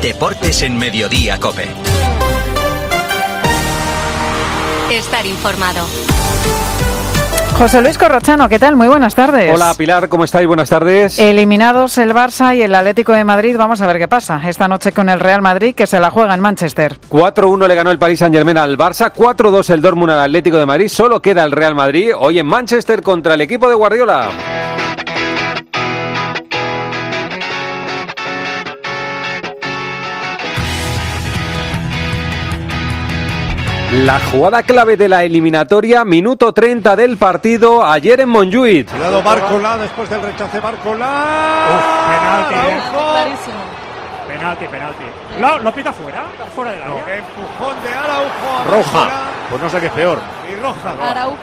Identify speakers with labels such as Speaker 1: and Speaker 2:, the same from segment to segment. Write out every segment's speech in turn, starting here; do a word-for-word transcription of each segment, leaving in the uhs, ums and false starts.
Speaker 1: Deportes en Mediodía COPE.
Speaker 2: Estar informado.
Speaker 3: José Luis Corrochano, ¿qué tal? Muy buenas tardes.
Speaker 4: Hola Pilar, ¿cómo estáis? Buenas tardes.
Speaker 3: Eliminados el Barça y el Atlético de Madrid, vamos a ver qué pasa esta noche con el Real Madrid, que se la juega en Manchester.
Speaker 4: cuatro uno le ganó el Paris Saint-Germain al Barça, cuatro dos el Dortmund al Atlético de Madrid, solo queda el Real Madrid hoy en Manchester contra el equipo de Guardiola. La jugada clave de la eliminatoria, minuto treinta del partido, ayer en Montjuïc.
Speaker 5: Cuidado Barcola, después del rechace Barcola.
Speaker 6: Uf, penalti,
Speaker 5: Araujo.
Speaker 6: clarísimo. Penalti, penalti. ¿Lo, lo pita fuera? ¿Fuera del área?
Speaker 5: No, empujón de Araujo. A
Speaker 7: Roja.
Speaker 5: Barcola.
Speaker 7: Pues no sé qué es peor.
Speaker 5: Y roja.
Speaker 6: Araujo.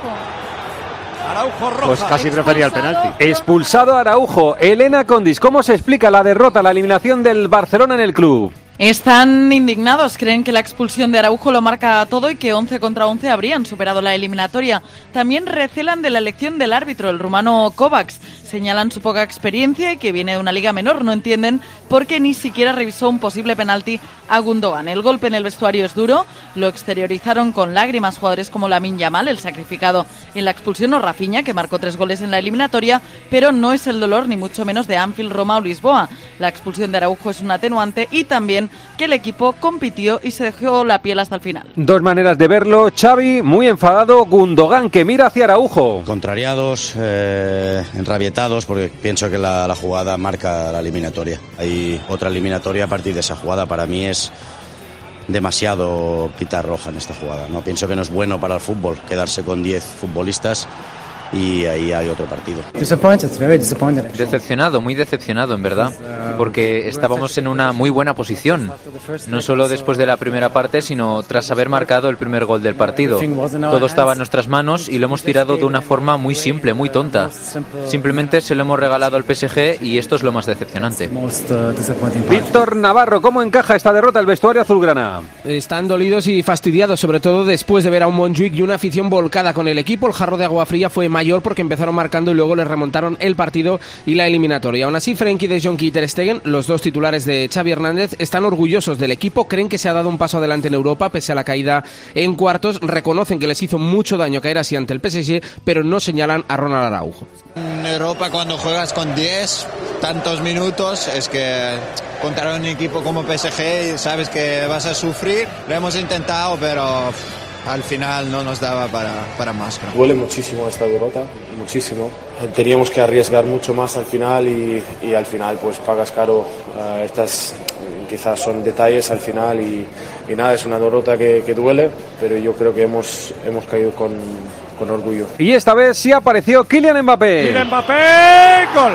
Speaker 5: Araujo roja.
Speaker 7: Pues casi prefería el penalti.
Speaker 4: Expulsado Araujo. Elena Condis, ¿cómo se explica la derrota, la eliminación del Barcelona en el club?
Speaker 8: Están indignados, creen que la expulsión de Araujo lo marca todo y que once contra once habrían superado la eliminatoria. También recelan de la elección del árbitro, el rumano Kovacs. Señalan su poca experiencia y que viene de una liga menor. No entienden por qué ni siquiera revisó un posible penalti a Gundogan. El golpe en el vestuario es duro, lo exteriorizaron con lágrimas jugadores como Lamine Yamal, el sacrificado en la expulsión, o Rafinha, que marcó tres goles en la eliminatoria, pero no es el dolor ni mucho menos de Anfield, Roma o Lisboa. La expulsión de Araujo es un atenuante y también que el equipo compitió y se dejó la piel hasta el final.
Speaker 4: Dos maneras de verlo. Xavi muy enfadado, Gundogan que mira hacia Araujo.
Speaker 9: Contrariados, eh, enrabietados, porque pienso que la, la jugada marca la eliminatoria. Hay otra eliminatoria a partir de esa jugada. Para mí es demasiado pitar roja en esta jugada. No pienso que no es bueno para el fútbol quedarse con diez futbolistas. Y ahí hay otro partido.
Speaker 10: Decepcionado, muy decepcionado en verdad, porque estábamos en una muy buena posición, no solo después de la primera parte, sino tras haber marcado el primer gol del partido. Todo estaba en nuestras manos y lo hemos tirado de una forma muy simple, muy tonta. Simplemente se lo hemos regalado al P S G y esto es lo más decepcionante.
Speaker 4: Víctor Navarro, ¿cómo encaja esta derrota el vestuario azulgrana?
Speaker 11: Están dolidos y fastidiados, sobre todo después de ver a un Montjuïc y una afición volcada con el equipo. El jarro de agua fría fue mayor porque empezaron marcando y luego les remontaron el partido y la eliminatoria. Aún así, Frenkie de Jong y Ter Stegen, los dos titulares de Xavi Hernández, están orgullosos del equipo, creen que se ha dado un paso adelante en Europa pese a la caída en cuartos, reconocen que les hizo mucho daño caer así ante el P S G, pero no señalan a Ronald Araujo.
Speaker 12: En Europa, cuando juegas con diez tantos minutos, es que contra un equipo como P S G sabes que vas a sufrir. Lo hemos intentado, pero al final no nos daba para, para más. ¿No?
Speaker 13: Duele muchísimo esta derrota, muchísimo. Teníamos que arriesgar mucho más al final y, y al final pues pagas caro. Uh, estas quizás son detalles al final y, y nada, es una derrota que, que duele, pero yo creo que hemos, hemos caído con, con orgullo.
Speaker 4: Y esta vez sí apareció Kylian Mbappé.
Speaker 5: Kylian Mbappé, gol.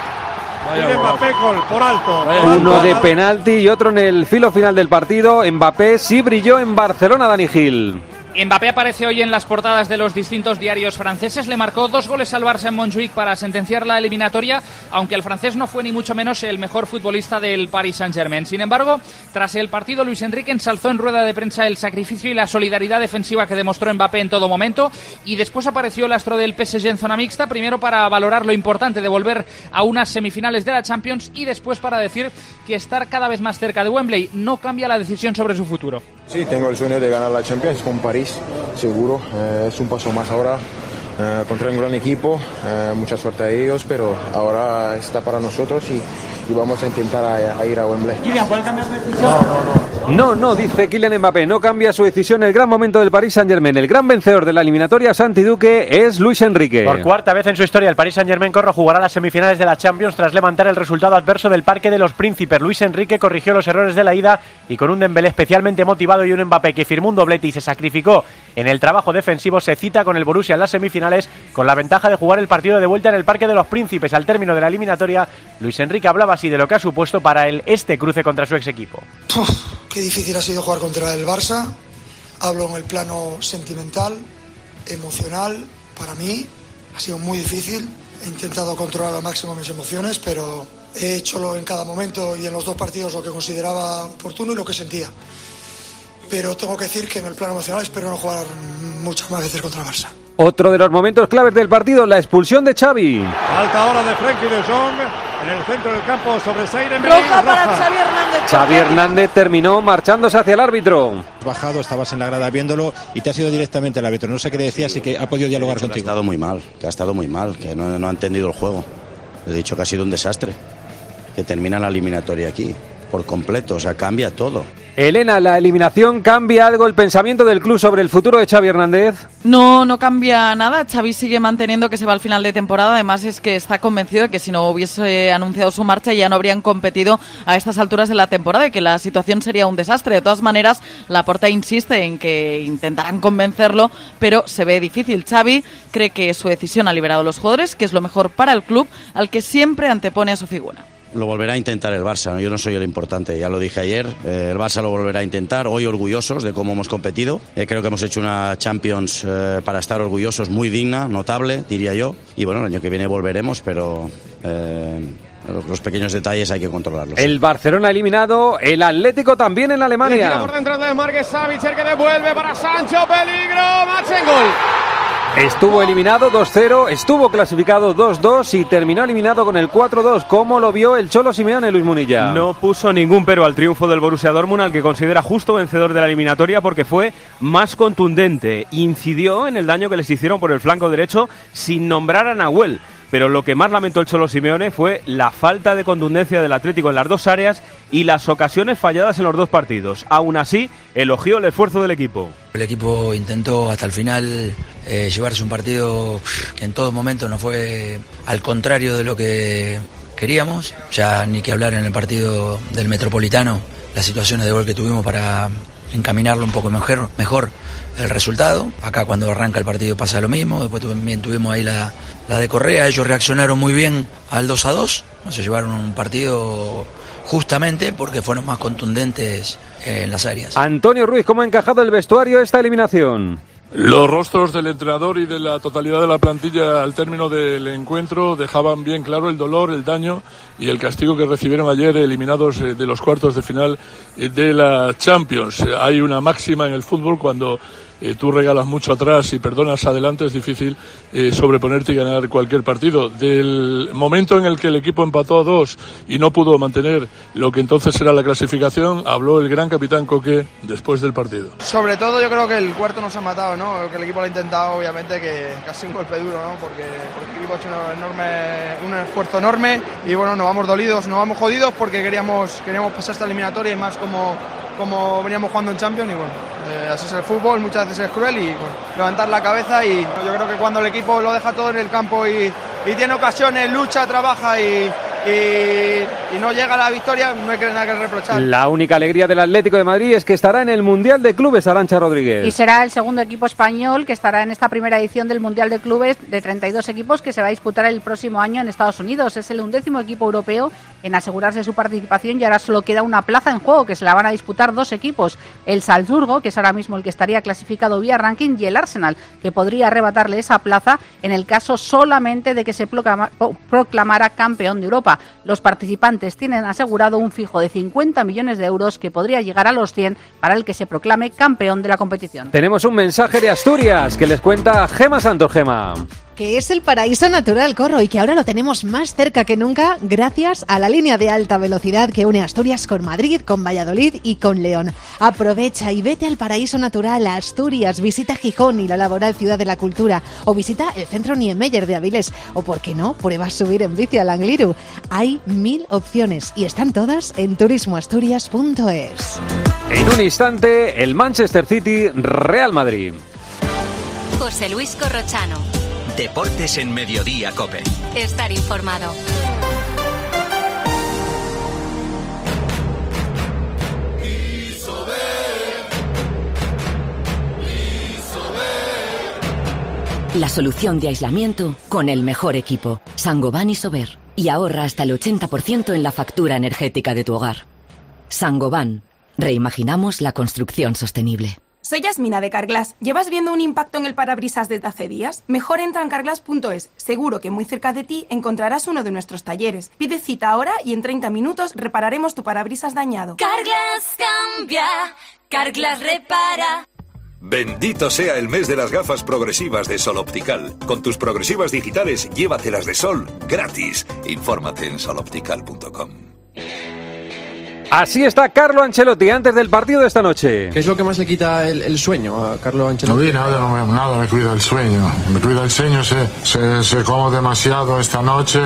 Speaker 5: Kylian Mbappé, gol, por alto.
Speaker 4: Uno de penalti y otro en el filo final del partido. Mbappé sí brilló en Barcelona, Dani Gil.
Speaker 14: Mbappé aparece hoy en las portadas de los distintos diarios franceses, le marcó dos goles al Barça en Montjuïc para sentenciar la eliminatoria, aunque el francés no fue ni mucho menos el mejor futbolista del Paris Saint-Germain. Sin embargo, tras el partido, Luis Enrique ensalzó en rueda de prensa el sacrificio y la solidaridad defensiva que demostró Mbappé en todo momento, y después apareció el astro del P S G en zona mixta, primero para valorar lo importante de volver a unas semifinales de la Champions y después para decir que estar cada vez más cerca de Wembley no cambia la decisión sobre su futuro.
Speaker 15: Sí, tengo el sueño de ganar la Champions con París, seguro. Eh, es un paso más ahora eh, contra un gran equipo. Eh, mucha suerte a ellos, pero ahora está para nosotros y, y vamos a intentar a, a ir a Wembley.
Speaker 6: Kylian, ¿puede cambiar su decisión?
Speaker 15: No, no, no.
Speaker 4: No, no, dice Kylian Mbappé, no cambia su decisión. El gran momento del Paris Saint-Germain, el gran vencedor de la eliminatoria, Santi Duque, es Luis Enrique.
Speaker 16: Por cuarta vez en su historia, el Paris Saint-Germain corro jugará las semifinales de la Champions tras levantar el resultado adverso del Parque de los Príncipes. Luis Enrique corrigió los errores de la ida y con un Dembélé especialmente motivado y un Mbappé que firmó un doblete y se sacrificó en el trabajo defensivo, se cita con el Borussia en las semifinales con la ventaja de jugar el partido de vuelta en el Parque de los Príncipes. Al término de la eliminatoria, Luis Enrique hablaba así de lo que ha supuesto para él este cruce contra su ex equipo.
Speaker 17: Qué difícil ha sido jugar contra el Barça. Hablo en el plano sentimental, emocional. Para mí ha sido muy difícil. He intentado controlar al máximo mis emociones, pero he hecho en cada momento y en los dos partidos lo que consideraba oportuno y lo que sentía. Pero tengo que decir que en el plano emocional espero no jugar muchas más veces contra el Barça.
Speaker 4: Otro de los momentos claves del partido, la expulsión de Xavi.
Speaker 5: Alta hora de Frenkie de Jong. En el centro del campo sobre Zaire Emery.
Speaker 8: Roja para Xavi Hernández.
Speaker 4: Xavi Hernández terminó marchándose hacia el árbitro.
Speaker 18: Bajado, estabas en la grada viéndolo y te has ido directamente al árbitro. No sé qué le decía, así que ha podido dialogar contigo.
Speaker 9: Que ha estado muy mal, que ha estado muy mal, que no, no ha entendido el juego. Le he dicho que ha sido un desastre, que termina la eliminatoria aquí, por completo, o sea, cambia todo.
Speaker 4: Elena, ¿la eliminación cambia algo el pensamiento del club sobre el futuro de Xavi Hernández?
Speaker 8: No, no cambia nada. Xavi sigue manteniendo que se va al final de temporada. Además es que está convencido de que si no hubiese anunciado su marcha ya no habrían competido a estas alturas de la temporada y que la situación sería un desastre. De todas maneras, Laporta insiste en que intentarán convencerlo, pero se ve difícil. Xavi cree que su decisión ha liberado a los jugadores, que es lo mejor para el club, al que siempre antepone a su figura.
Speaker 9: Lo volverá a intentar el Barça, ¿no? Yo no soy el importante, ya lo dije ayer, eh, el Barça lo volverá a intentar, hoy orgullosos de cómo hemos competido, eh, creo que hemos hecho una Champions eh, para estar orgullosos, muy digna, notable, diría yo, y bueno, el año que viene volveremos, pero eh, los pequeños detalles hay que controlarlos.
Speaker 4: El Barcelona eliminado, el Atlético también en Alemania.
Speaker 5: Por dentro de Marques Savic, el que devuelve para Sancho, peligro, Max en gol.
Speaker 4: Estuvo eliminado dos cero, estuvo clasificado dos dos y terminó eliminado con el cuatro dos. ¿Cómo lo vio el Cholo Simeone, Luis Munilla?
Speaker 19: No puso ningún pero al triunfo del Borussia Dortmund, al que considera justo vencedor de la eliminatoria porque fue más contundente. Incidió en el daño que les hicieron por el flanco derecho sin nombrar a Nahuel. Pero lo que más lamentó el Cholo Simeone fue la falta de contundencia del Atlético en las dos áreas y las ocasiones falladas en los dos partidos. Aún así, elogió el esfuerzo del equipo.
Speaker 20: El equipo intentó hasta el final eh, llevarse un partido que en todo momento no fue al contrario de lo que queríamos. Ya ni que hablar en el partido del Metropolitano, las situaciones de gol que tuvimos para encaminarlo un poco mejor, mejor el resultado. Acá cuando arranca el partido pasa lo mismo. Después también tuvimos ahí la, la de Correa. Ellos reaccionaron muy bien al dos a dos. Se llevaron un partido justamente porque fueron más contundentes en las áreas.
Speaker 4: Antonio Ruiz, ¿cómo ha encajado el vestuario esta eliminación?
Speaker 21: Los rostros del entrenador y de la totalidad de la plantilla al término del encuentro dejaban bien claro el dolor, el daño y el castigo que recibieron ayer eliminados de los cuartos de final de la Champions. Hay una máxima en el fútbol: cuando eh, tú regalas mucho atrás y perdonas adelante, es difícil eh, sobreponerte y ganar cualquier partido. Del momento en el que el equipo empató a dos y no pudo mantener lo que entonces era la clasificación, habló el gran capitán Coque después del partido.
Speaker 22: Sobre todo yo creo que el cuarto nos ha matado, ¿no? Que el equipo lo ha intentado, obviamente, que casi un golpe duro, ¿no? Porque, porque el equipo ha hecho un, enorme, un esfuerzo enorme y bueno, nos vamos dolidos, nos vamos jodidos porque queríamos, queríamos pasar esta eliminatoria y más como, como veníamos jugando en Champions y bueno, eh, así es el fútbol, muchas veces es cruel y bueno, levantar la cabeza y yo creo que cuando el equipo lo deja todo en el campo y, y tiene ocasiones, lucha, trabaja y, y, y no llega a la victoria, no hay nada que reprochar.
Speaker 4: La única alegría del Atlético de Madrid es que estará en el Mundial de Clubes, Arantxa Rodríguez.
Speaker 23: Y será el segundo equipo español que estará en esta primera edición del Mundial de Clubes de treinta y dos equipos que se va a disputar el próximo año en Estados Unidos. Es el undécimo equipo europeo en asegurarse su participación y ahora solo queda una plaza en juego, que se la van a disputar dos equipos: el Salzburgo, que es ahora mismo el que estaría clasificado vía ranking, y el Arsenal, que podría arrebatarle esa plaza en el caso solamente de que se proclamara campeón de Europa. Los participantes tienen asegurado un fijo de cincuenta millones de euros que podría llegar a los cien para el que se proclame campeón de la competición.
Speaker 4: Tenemos un mensaje de Asturias que les cuenta Gema Santos. Gema.
Speaker 24: Que es el paraíso natural, Corro, y que ahora lo tenemos más cerca que nunca gracias a la línea de alta velocidad que une Asturias con Madrid, con Valladolid y con León. Aprovecha y vete al paraíso natural a Asturias, visita Gijón y la laboral Ciudad de la Cultura, o visita el centro Niemeyer de Avilés, o por qué no, prueba subir en bici al Angliru. Hay mil opciones y están todas en turismo asturias punto es.
Speaker 4: En un instante, el Manchester City Real Madrid.
Speaker 2: José Luis Corrochano.
Speaker 1: Deportes en Mediodía COPE.
Speaker 2: Estar informado.
Speaker 25: La solución de aislamiento con el mejor equipo, Saint-Gobain Isover. Y ahorra hasta el ochenta por ciento en la factura energética de tu hogar. Saint-Gobain. Reimaginamos la construcción sostenible.
Speaker 26: Soy Yasmina de Carglass. ¿Llevas viendo un impacto en el parabrisas desde hace días? Mejor entra en carglass punto es. Seguro que muy cerca de ti encontrarás uno de nuestros talleres. Pide cita ahora y en treinta minutos repararemos tu parabrisas dañado.
Speaker 2: Carglass cambia, Carglass repara.
Speaker 3: Bendito sea el mes de las gafas progresivas de Sol Optical. Con tus progresivas digitales, llévatelas de Sol gratis. Infórmate en sol optical punto com.
Speaker 4: Así está Carlo Ancelotti antes del partido de esta noche.
Speaker 7: ¿Qué es lo que más le quita el, el sueño a Carlo Ancelotti?
Speaker 10: No vi nada, no, nada me cuida el sueño. Me cuida el sueño, se, se, se como demasiado esta noche.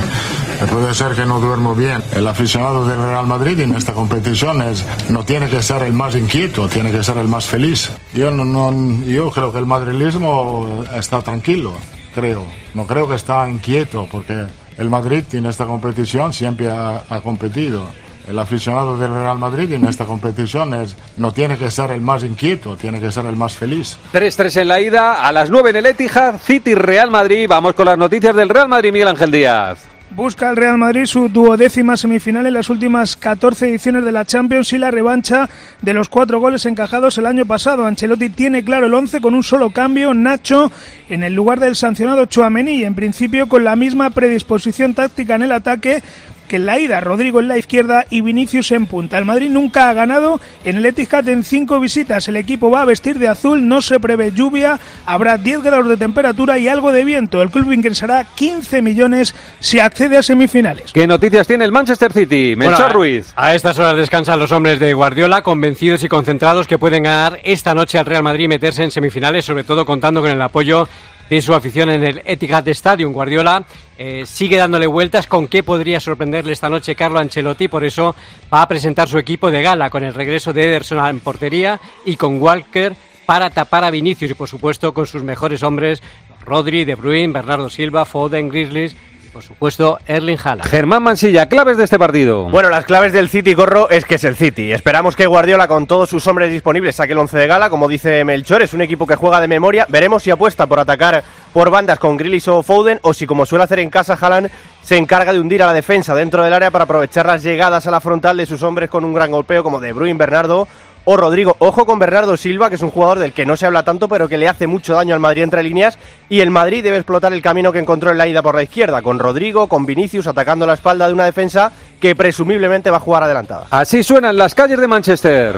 Speaker 10: Puede ser que no duermo bien. El aficionado del Real Madrid en esta competición es, no tiene que ser el más inquieto, tiene que ser el más feliz. Yo, no, no, yo creo que el madrilismo está tranquilo, creo. No creo que está inquieto, porque el Madrid en esta competición siempre ha, ha competido. El aficionado del Real Madrid en esta competición es, no tiene que ser el más inquieto, tiene que ser el más feliz.
Speaker 4: tres tres en la ida, a las nueve en el Etihad, City Real Madrid. Vamos con las noticias del Real Madrid, Miguel Ángel Díaz.
Speaker 11: Busca el Real Madrid su duodécima semifinal en las últimas catorce ediciones de la Champions y la revancha de los cuatro goles encajados el año pasado. Ancelotti tiene claro el once con un solo cambio, Nacho en el lugar del sancionado Tchouaméni, en principio con la misma predisposición táctica en el ataque que en la ida, Rodrigo en la izquierda y Vinicius en punta. El Madrid nunca ha ganado en el Etihad en cinco visitas. El equipo va a vestir de azul, no se prevé lluvia, habrá diez grados de temperatura y algo de viento. El club ingresará quince millones si accede a semifinales.
Speaker 4: ¿Qué noticias tiene el Manchester City? Melchor
Speaker 16: bueno,
Speaker 4: Ruiz.
Speaker 16: A estas horas descansan los hombres de Guardiola, convencidos y concentrados que pueden ganar esta noche al Real Madrid y meterse en semifinales, sobre todo contando con el apoyo de su afición en el Etihad Stadium. Guardiola eh, sigue dándole vueltas con qué podría sorprenderle esta noche Carlo Ancelotti, por eso va a presentar su equipo de gala con el regreso de Ederson en portería y con Walker para tapar a Vinicius y por supuesto con sus mejores hombres Rodri, De Bruyne, Bernardo Silva, Foden, Grizzlies, por supuesto Erling Haaland.
Speaker 4: Germán Mansilla, claves de este partido.
Speaker 12: Bueno, las claves del City, Corro, es que es el City. Esperamos que Guardiola con todos sus hombres disponibles saque el once de gala, como dice Melchor, es un equipo que juega de memoria. Veremos si apuesta por atacar por bandas con Grealish o Foden o si, como suele hacer en casa, Haaland se encarga de hundir a la defensa dentro del área para aprovechar las llegadas a la frontal de sus hombres con un gran golpeo como De Bruyne, Bernardo o Rodrigo. Ojo con Bernardo Silva, que es un jugador del que no se habla tanto, pero que le hace mucho daño al Madrid entre líneas, y el Madrid debe explotar el camino que encontró en la ida por la izquierda, con Rodrigo, con Vinicius atacando la espalda de una defensa que presumiblemente va a jugar adelantada.
Speaker 4: Así suenan las calles de Manchester.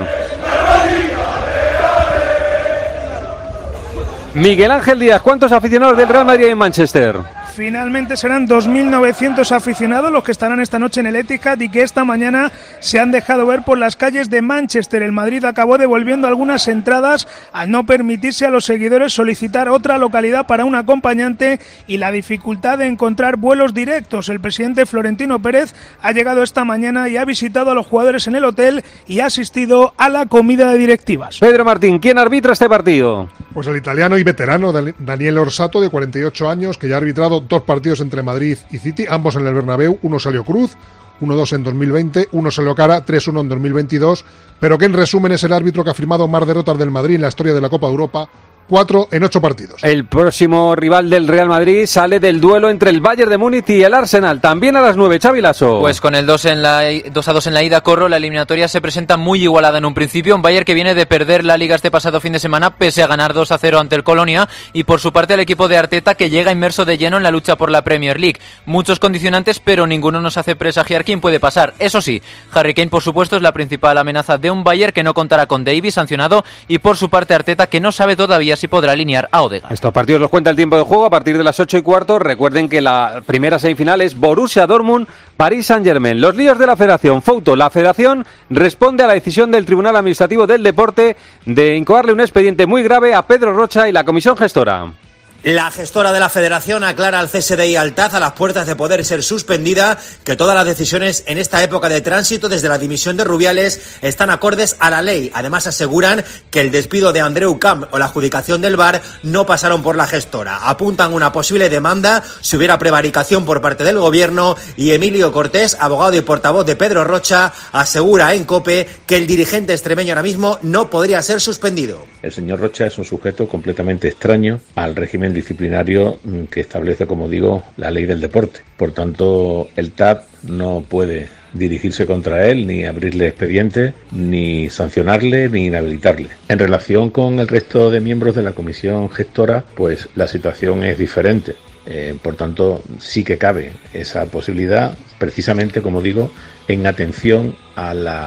Speaker 4: Miguel Ángel Díaz, ¿cuántos aficionados del Real Madrid hay en Manchester?
Speaker 11: Finalmente serán dos mil novecientos aficionados los que estarán esta noche en el Etihad y que esta mañana se han dejado ver por las calles de Manchester. El Madrid acabó devolviendo algunas entradas al no permitirse a los seguidores solicitar otra localidad para un acompañante y la dificultad de encontrar vuelos directos. El presidente Florentino Pérez ha llegado esta mañana y ha visitado a los jugadores en el hotel y ha asistido a la comida de directivas.
Speaker 4: Pedro Martín, ¿quién arbitra este partido?
Speaker 13: Pues el italiano y veterano Daniel Orsato, de cuarenta y ocho años, que ya ha arbitrado dos partidos entre Madrid y City, ambos en el Bernabéu. Uno salió cruz, uno dos en dos mil veinte, uno salió cara, tres uno en dos mil veintidós, pero que en resumen es el árbitro que ha firmado más derrotas del Madrid en la historia de la Copa de Europa, cuatro en ocho partidos.
Speaker 4: El próximo rival del Real Madrid sale del duelo entre el Bayern de Múnich y el Arsenal, también a las nueve, Xavi Lasso.
Speaker 27: Pues con el dos, en la, dos a dos en la ida, Corro, la eliminatoria se presenta muy igualada en un principio. Un Bayern que viene de perder la Liga este pasado fin de semana, pese a ganar dos a cero ante el Colonia, y por su parte el equipo de Arteta, que llega inmerso de lleno en la lucha por la Premier League. Muchos condicionantes, pero ninguno nos hace presagiar quién puede pasar. Eso sí, Harry Kane, por supuesto, es la principal amenaza de un Bayern que no contará con Davies, sancionado, y por su parte Arteta, que no sabe todavía si podrá alinear a Odegaard.
Speaker 4: Estos partidos los cuenta el tiempo de juego a partir de las ocho y cuarto. Recuerden que la primera semifinal es Borussia Dortmund, Paris Saint-Germain. Los líos de la Federación. Fouto, la Federación responde a la decisión del Tribunal Administrativo del Deporte de incoarle un expediente muy grave a Pedro Rocha y la comisión gestora.
Speaker 28: La gestora de la Federación aclara al C S D y al T A Z, a las puertas de poder ser suspendida, que todas las decisiones en esta época de tránsito desde la dimisión de Rubiales están acordes a la ley. Además aseguran que el despido de Andreu Camp o la adjudicación del V A R no pasaron por la gestora. Apuntan una posible demanda si hubiera prevaricación por parte del gobierno, y Emilio Cortés, abogado y portavoz de Pedro Rocha, asegura en COPE que el dirigente extremeño ahora mismo no podría ser suspendido.
Speaker 29: El señor Rocha es un sujeto completamente extraño al régimen disciplinario que establece, como digo, la ley del deporte. Por tanto, el T A P no puede dirigirse contra él, ni abrirle expediente, ni sancionarle, ni inhabilitarle. En relación con el resto de miembros de la comisión gestora, pues la situación es diferente. Eh, por tanto, sí que cabe esa posibilidad, precisamente, como digo, en atención a la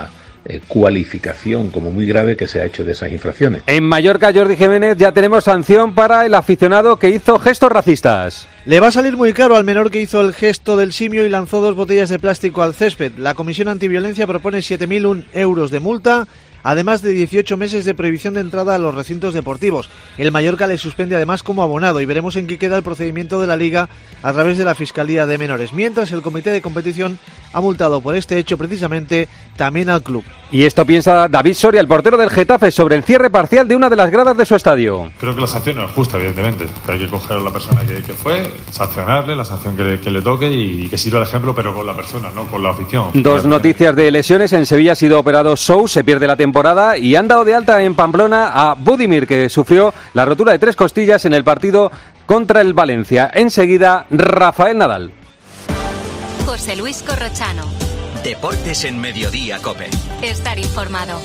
Speaker 29: eh, cualificación como muy grave que se ha hecho de esas infracciones.
Speaker 4: En Mallorca, Jordi Jiménez, ya tenemos sanción para el aficionado que hizo gestos racistas.
Speaker 5: Le va a salir muy caro al menor que hizo el gesto del simio y lanzó dos botellas de plástico al césped. La Comisión Antiviolencia propone siete mil uno euros de multa, además de dieciocho meses de prohibición de entrada a los recintos deportivos. El Mallorca le suspende además como abonado y veremos en qué queda el procedimiento de la Liga a través de la Fiscalía de Menores. Mientras, el Comité de Competición ha multado por este hecho precisamente también al club.
Speaker 4: Y esto piensa David Soria, el portero del Getafe, sobre el cierre parcial de una de las gradas de su estadio.
Speaker 6: Creo que la sanción no es justa, evidentemente. Hay que coger a la persona que, que fue, sancionarle, la sanción que le, que le toque y que sirva el ejemplo, pero con la persona, no con la afición.
Speaker 4: Dos noticias de lesiones. En Sevilla ha sido operado Sou, se pierde la temporada, y han dado de alta en Pamplona a Budimir, que sufrió la rotura de tres costillas en el partido contra el Valencia. Enseguida, Rafael Nadal.
Speaker 2: José Luis Corrochano.
Speaker 1: Deportes en Mediodía, COPE.
Speaker 2: Estar informado.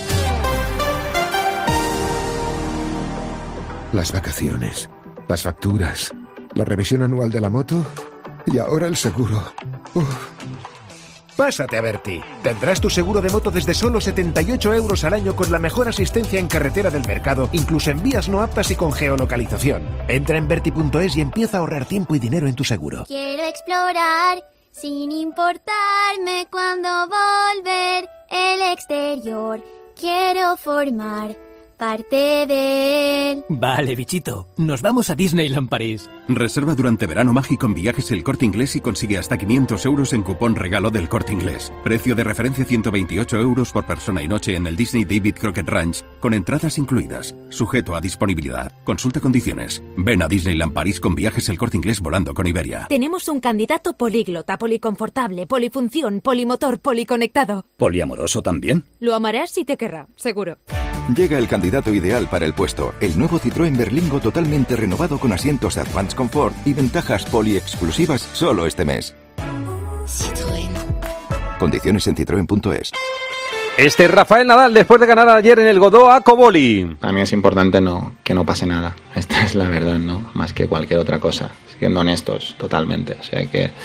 Speaker 8: Las vacaciones, las facturas, la revisión anual de la moto y ahora el seguro. Uf.
Speaker 9: Pásate a Berti. Tendrás tu seguro de moto desde solo setenta y ocho euros al año con la mejor asistencia en carretera del mercado, incluso en vías no aptas y con geolocalización. Entra en berti punto es y empieza a ahorrar tiempo y dinero en tu seguro.
Speaker 14: Quiero explorar sin importarme cuándo volver el exterior. Quiero formar parte de él.
Speaker 15: Vale, bichito, nos vamos a Disneyland París.
Speaker 17: Reserva durante verano mágico en Viajes El Corte Inglés y consigue hasta quinientos euros en cupón regalo del Corte Inglés. Precio de referencia ciento veintiocho euros por persona y noche en el Disney David Crockett Ranch, con entradas incluidas. Sujeto a disponibilidad. Consulta condiciones. Ven a Disneyland París con Viajes El Corte Inglés volando con Iberia.
Speaker 18: Tenemos un candidato políglota, policonfortable, polifunción, polimotor, policonectado.
Speaker 17: ¿Poliamoroso también?
Speaker 18: Lo amarás si te querrá, seguro.
Speaker 8: Llega el candidato ideal para el puesto, el nuevo Citroën Berlingo totalmente renovado con asientos Advanced Comfort y ventajas poli exclusivas solo este mes.
Speaker 14: Citroën.
Speaker 8: Condiciones en citroen punto es.
Speaker 4: Este es Rafael Nadal después de ganar ayer en el Godó a Coboli.
Speaker 19: Para mí es importante no, que no pase nada. Esta es la verdad, ¿no? Más que cualquier otra cosa. Siendo honestos, totalmente. O sea que,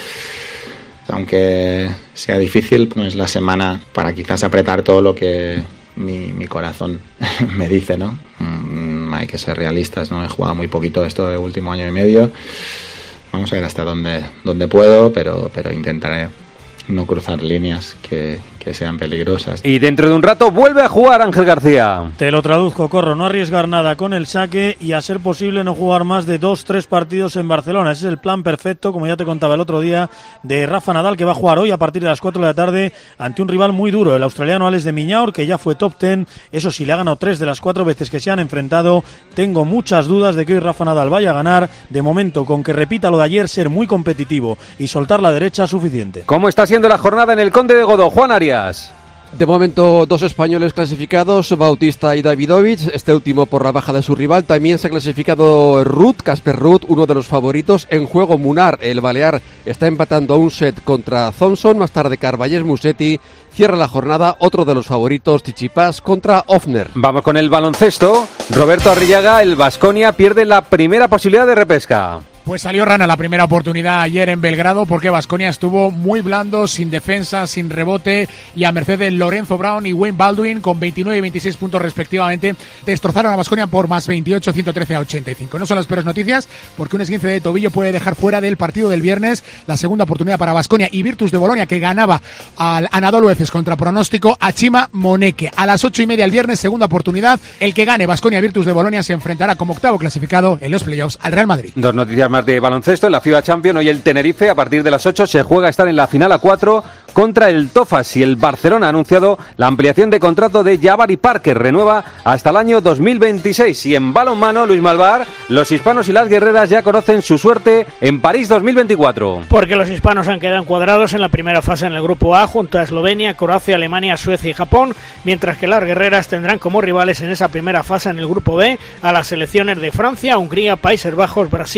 Speaker 19: aunque sea difícil, pues es la semana para quizás apretar todo lo que mi, mi corazón me dice, ¿no? Mm, hay que ser realistas, ¿no? He jugado muy poquito esto de último año y medio. Vamos a ver hasta dónde, dónde puedo, pero, pero intentaré no cruzar líneas que, que sean peligrosas.
Speaker 4: Y dentro de un rato vuelve a jugar Ángel García.
Speaker 30: Te lo traduzco, Corro, no arriesgar nada con el saque y a ser posible no jugar más de dos, tres partidos en Barcelona. Ese es el plan perfecto, como ya te contaba el otro día, de Rafa Nadal, que va a jugar hoy a partir de las cuatro de la tarde ante un rival muy duro, el australiano Alex de Minaur, que ya fue top ten. Eso sí, le ha ganado tres de las cuatro veces que se han enfrentado. Tengo muchas dudas de que hoy Rafa Nadal vaya a ganar. De momento, con que repita lo de ayer, ser muy competitivo y soltar la derecha suficiente.
Speaker 4: ¿Cómo está siendo la jornada en el Conde de Godó? Juan Arias.
Speaker 7: De momento, dos españoles clasificados, Bautista y Davidovich, este último por la baja de su rival. También se ha clasificado Ruud, Casper Ruud, uno de los favoritos. En juego Munar, el balear, está empatando a un set contra Thompson. Más tarde Carballés Musetti cierra la jornada, otro de los favoritos, Tsitsipas contra Ofner.
Speaker 4: Vamos con el baloncesto. Roberto Arrillaga, el Baskonia pierde la primera posibilidad de repesca.
Speaker 31: Pues salió rana la primera oportunidad ayer en Belgrado porque Baskonia estuvo muy blando, sin defensa, sin rebote y a merced de Lorenzo Brown y Wayne Baldwin con veintinueve y veintiséis puntos respectivamente. Destrozaron a Baskonia por más veintiocho, ciento trece a ochenta y cinco. No son las peores noticias porque un esguince de tobillo puede dejar fuera del partido del viernes. La segunda oportunidad para Baskonia y Virtus de Bolonia, que ganaba al Anadolu Efes contra pronóstico a Chima Moneke. A las ocho y media el viernes, segunda oportunidad. El que gane Baskonia Virtus de Bolonia se enfrentará como octavo clasificado en los playoffs al Real Madrid.
Speaker 4: Dos noticias más de baloncesto en la FIBA Champions. Hoy el Tenerife a partir de las ocho se juega a estar en la final a cuatro contra el Tofas, y el Barcelona ha anunciado la ampliación de contrato de Jabari Parker, renueva hasta el año dos mil veintiséis. Y en balonmano, Luis Malvar, los hispanos y las guerreras ya conocen su suerte en París dos mil veinticuatro.
Speaker 32: Porque los hispanos han quedado encuadrados en la primera fase en el grupo A junto a Eslovenia, Croacia, Alemania, Suecia y Japón, mientras que las guerreras tendrán como rivales en esa primera fase en el grupo B a las selecciones de Francia, Hungría, Países Bajos, Brasil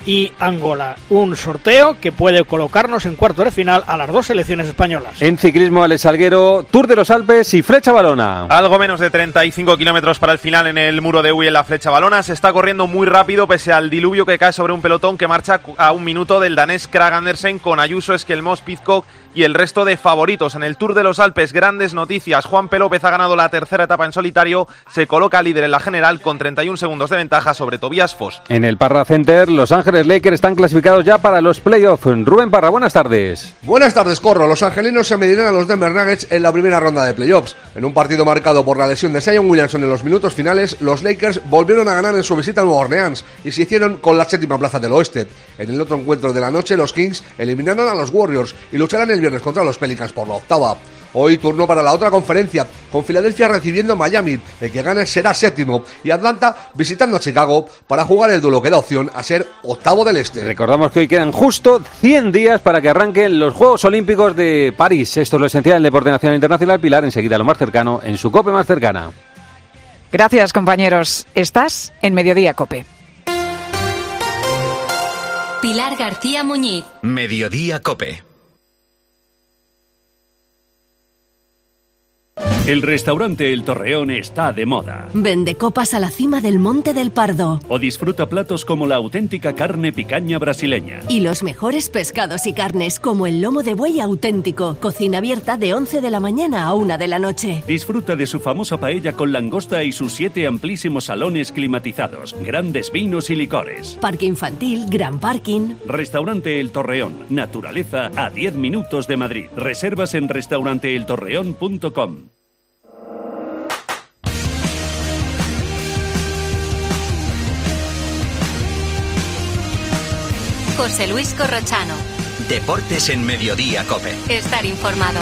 Speaker 32: y Angola. Un sorteo que puede colocarnos en cuartos de final a las dos selecciones españolas.
Speaker 4: En ciclismo, Alex Salguero, Tour de los Alpes y Flecha Valona.
Speaker 3: Algo menos de treinta y cinco kilómetros para el final en el Muro de Huy en la Flecha Valona. Se está corriendo muy rápido pese al diluvio que cae sobre un pelotón que marcha a un minuto del danés Krag Andersen con Ayuso, Esquelmos, Pidcock y el resto de favoritos. En el Tour de los Alpes, grandes noticias. Juan P. López ha ganado la tercera etapa en solitario, se coloca líder en la general con treinta y un segundos de ventaja sobre Tobias Foss.
Speaker 4: En el Parra Center, Los Ángeles Lakers están clasificados ya para los playoffs. Rubén Parra, buenas tardes.
Speaker 10: Buenas tardes, Corro. Los angelinos se medirán a los Denver Nuggets en la primera ronda de playoffs. En un partido marcado por la lesión de Zion Williamson en los minutos finales, los Lakers volvieron a ganar en su visita a Nueva Orleans y se hicieron con la séptima plaza del oeste. En el otro encuentro de la noche, los Kings eliminaron a los Warriors y lucharán el viernes contra los Pelicans por la octava. Hoy turno para la otra conferencia, con Filadelfia recibiendo a Miami, el que gane será séptimo, y Atlanta visitando a Chicago para jugar el duelo que da opción a ser octavo del este.
Speaker 4: Recordamos que hoy quedan justo cien días para que arranquen los Juegos Olímpicos de París. Esto es lo esencial del deporte nacional e internacional. Pilar, enseguida lo más cercano, en su COPE más cercana.
Speaker 11: Gracias, compañeros. Estás en Mediodía COPE.
Speaker 2: Pilar García Muñiz.
Speaker 1: Mediodía COPE.
Speaker 12: El restaurante El Torreón está de moda.
Speaker 16: Vende copas a la cima del Monte del Pardo.
Speaker 12: O disfruta platos como la auténtica carne picaña brasileña.
Speaker 16: Y los mejores pescados y carnes, como el lomo de buey auténtico. Cocina abierta de once de la mañana a una de la noche.
Speaker 12: Disfruta de su famosa paella con langosta y sus siete amplísimos salones climatizados. Grandes vinos y licores.
Speaker 16: Parque infantil, gran parking.
Speaker 12: Restaurante El Torreón. Naturaleza a diez minutos de Madrid. Reservas en restaurante el torreón punto com.
Speaker 2: José Luis Corrochano.
Speaker 1: Deportes en Mediodía COPE.
Speaker 2: Estar informado.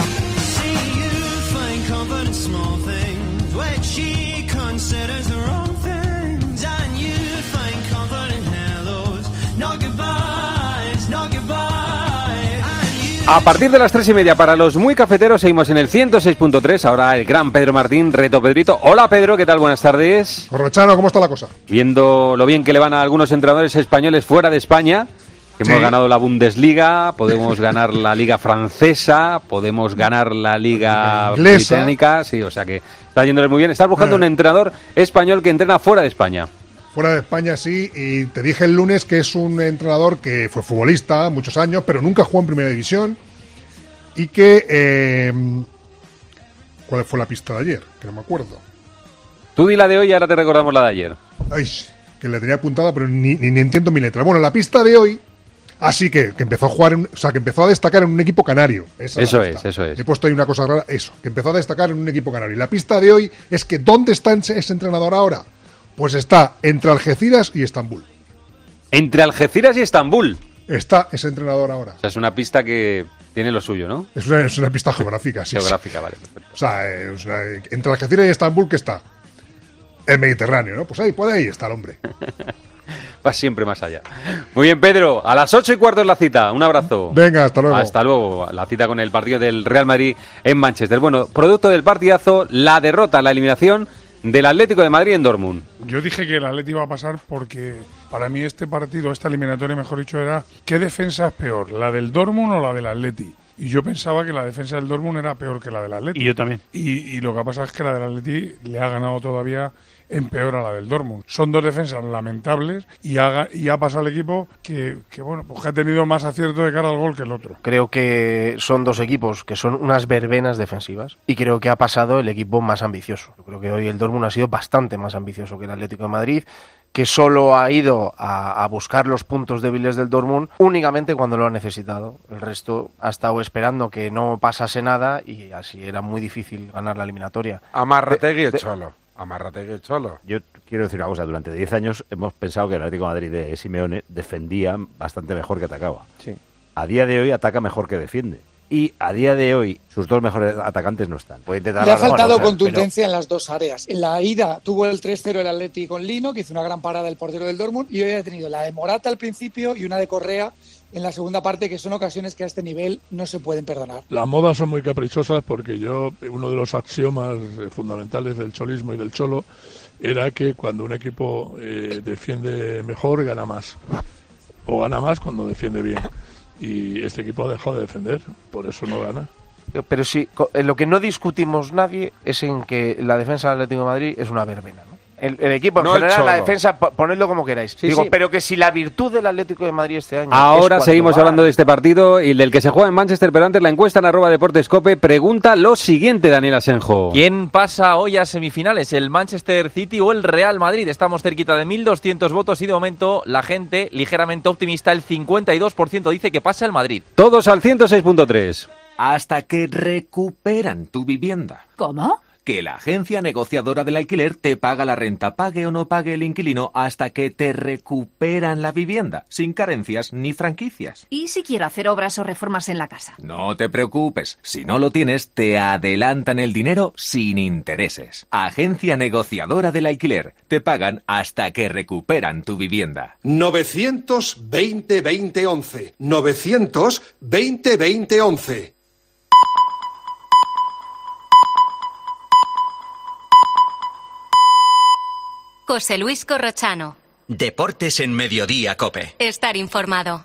Speaker 4: A partir de las tres y media para los muy cafeteros seguimos en el ciento seis punto tres. Ahora el gran Pedro Martín, Reto Pedrito. Hola Pedro, ¿qué tal? Buenas tardes.
Speaker 13: Corrochano, ¿cómo está la cosa?
Speaker 4: Viendo lo bien que le van a algunos entrenadores españoles fuera de España, que sí. Hemos ganado la Bundesliga, podemos ganar la Liga Francesa, podemos ganar la Liga Inglesa. Británica, sí, o sea que está yéndole muy bien. Estás buscando eh. un entrenador español que entrena fuera de España.
Speaker 13: Fuera de España, sí, y te dije el lunes que es un entrenador que fue futbolista muchos años, pero nunca jugó en Primera División, y que... Eh, ¿cuál fue la pista de ayer? Que no me acuerdo.
Speaker 4: Tú di la de hoy y ahora te recordamos la de ayer.
Speaker 13: Ay, que la tenía apuntada, pero ni, ni, ni entiendo mi letra. Bueno, la pista de hoy... Así que, que empezó a jugar, en, o sea, que empezó a destacar en un equipo canario. Esa
Speaker 4: eso es, eso es.
Speaker 13: He puesto ahí una cosa rara, eso, que empezó a destacar en un equipo canario. Y la pista de hoy es que ¿dónde está ese entrenador ahora? Pues está entre Algeciras y Estambul.
Speaker 4: ¿Entre Algeciras y Estambul?
Speaker 13: Está ese entrenador ahora.
Speaker 4: O sea, es una pista que tiene lo suyo, ¿no?
Speaker 13: Es una, es una pista geográfica, sí.
Speaker 4: Geográfica, vale. Perfecto.
Speaker 13: O sea, eh, o sea, entre Algeciras y Estambul, ¿qué está? El Mediterráneo, ¿no? Pues ahí, por ahí está el hombre.
Speaker 4: Va siempre más allá. Muy bien, Pedro. A las ocho y cuarto es la cita. Un abrazo.
Speaker 13: Venga, hasta luego.
Speaker 4: Hasta luego. La cita con el partido del Real Madrid en Manchester. Bueno, producto del partidazo, la derrota, la eliminación del Atlético de Madrid en Dortmund.
Speaker 20: Yo dije que el Atlético iba a pasar porque para mí este partido, esta eliminatoria, mejor dicho, era ¿qué defensa es peor? ¿La del Dortmund o la del Atleti? Y yo pensaba que la defensa del Dortmund era peor que la del Atleti.
Speaker 30: Y yo también.
Speaker 20: Y, y lo que pasa es que la del Atleti le ha ganado todavía empeora la del Dortmund. Son dos defensas lamentables y ha, y ha pasado el equipo que, que, bueno, pues que ha tenido más acierto de cara al gol que el otro.
Speaker 21: Creo que son dos equipos que son unas verbenas defensivas y creo que ha pasado el equipo más ambicioso. Yo creo que hoy el Dortmund ha sido bastante más ambicioso que el Atlético de Madrid, que solo ha ido a, a buscar los puntos débiles del Dortmund únicamente cuando lo ha necesitado. El resto ha estado esperando que no pasase nada y así era muy difícil ganar la eliminatoria.
Speaker 22: Amarrategui el Cholo. Amarrategui el Cholo.
Speaker 23: Yo quiero decir una cosa, durante diez años hemos pensado que el Atlético de Madrid de Simeone defendía bastante mejor que atacaba.
Speaker 21: Sí.
Speaker 23: A día de hoy ataca mejor que defiende. Y a día de hoy sus dos mejores atacantes no están.
Speaker 24: Puede intentar Le ha faltado cosa, contundencia pero... en las dos áreas. En la ida tuvo el tres cero el Atleti con Lino, que hizo una gran parada el portero del Dortmund, y hoy ha tenido la de Morata al principio y una de Correa en la segunda parte, que son ocasiones que a este nivel no se pueden perdonar.
Speaker 25: Las modas son muy caprichosas porque yo, uno de los axiomas fundamentales del cholismo y del cholo era que cuando un equipo eh, defiende mejor, gana más. o gana más cuando defiende bien. Y este equipo ha dejado de defender, por eso no gana.
Speaker 21: Pero sí, en lo que no discutimos nadie es en que la defensa del Atlético de Madrid es una verbena, ¿no? El, el equipo en
Speaker 4: no
Speaker 21: general, la defensa, ponedlo como queráis.
Speaker 4: Sí,
Speaker 21: Digo,
Speaker 4: sí.
Speaker 21: pero que si la virtud del Atlético de Madrid este año.
Speaker 4: Ahora
Speaker 21: es
Speaker 4: seguimos
Speaker 21: va...
Speaker 4: hablando de este partido y del que se juega en Manchester, pero antes la encuesta en arroba Deportes Cope pregunta lo siguiente, Daniel Asenjo.
Speaker 5: ¿Quién pasa hoy a semifinales? ¿El Manchester City o el Real Madrid? Estamos cerquita de mil doscientos votos y de momento la gente ligeramente optimista, el cincuenta y dos por ciento dice que pasa el Madrid.
Speaker 4: Todos al ciento seis punto tres.
Speaker 1: Hasta que recuperan tu vivienda.
Speaker 11: ¿Cómo?
Speaker 1: Que la agencia negociadora del alquiler te paga la renta, pague o no pague el inquilino, hasta que te recuperan la vivienda, sin carencias ni franquicias.
Speaker 11: ¿Y si quiero hacer obras o reformas en la casa?
Speaker 1: No te preocupes, si no lo tienes, te adelantan el dinero sin intereses. Agencia negociadora del alquiler, te pagan hasta que recuperan tu vivienda.
Speaker 6: novecientos veinte veinte once. novecientos veinte veinte once.
Speaker 2: José Luis Corrochano.
Speaker 1: Deportes en Mediodía Cope.
Speaker 2: Estar informado.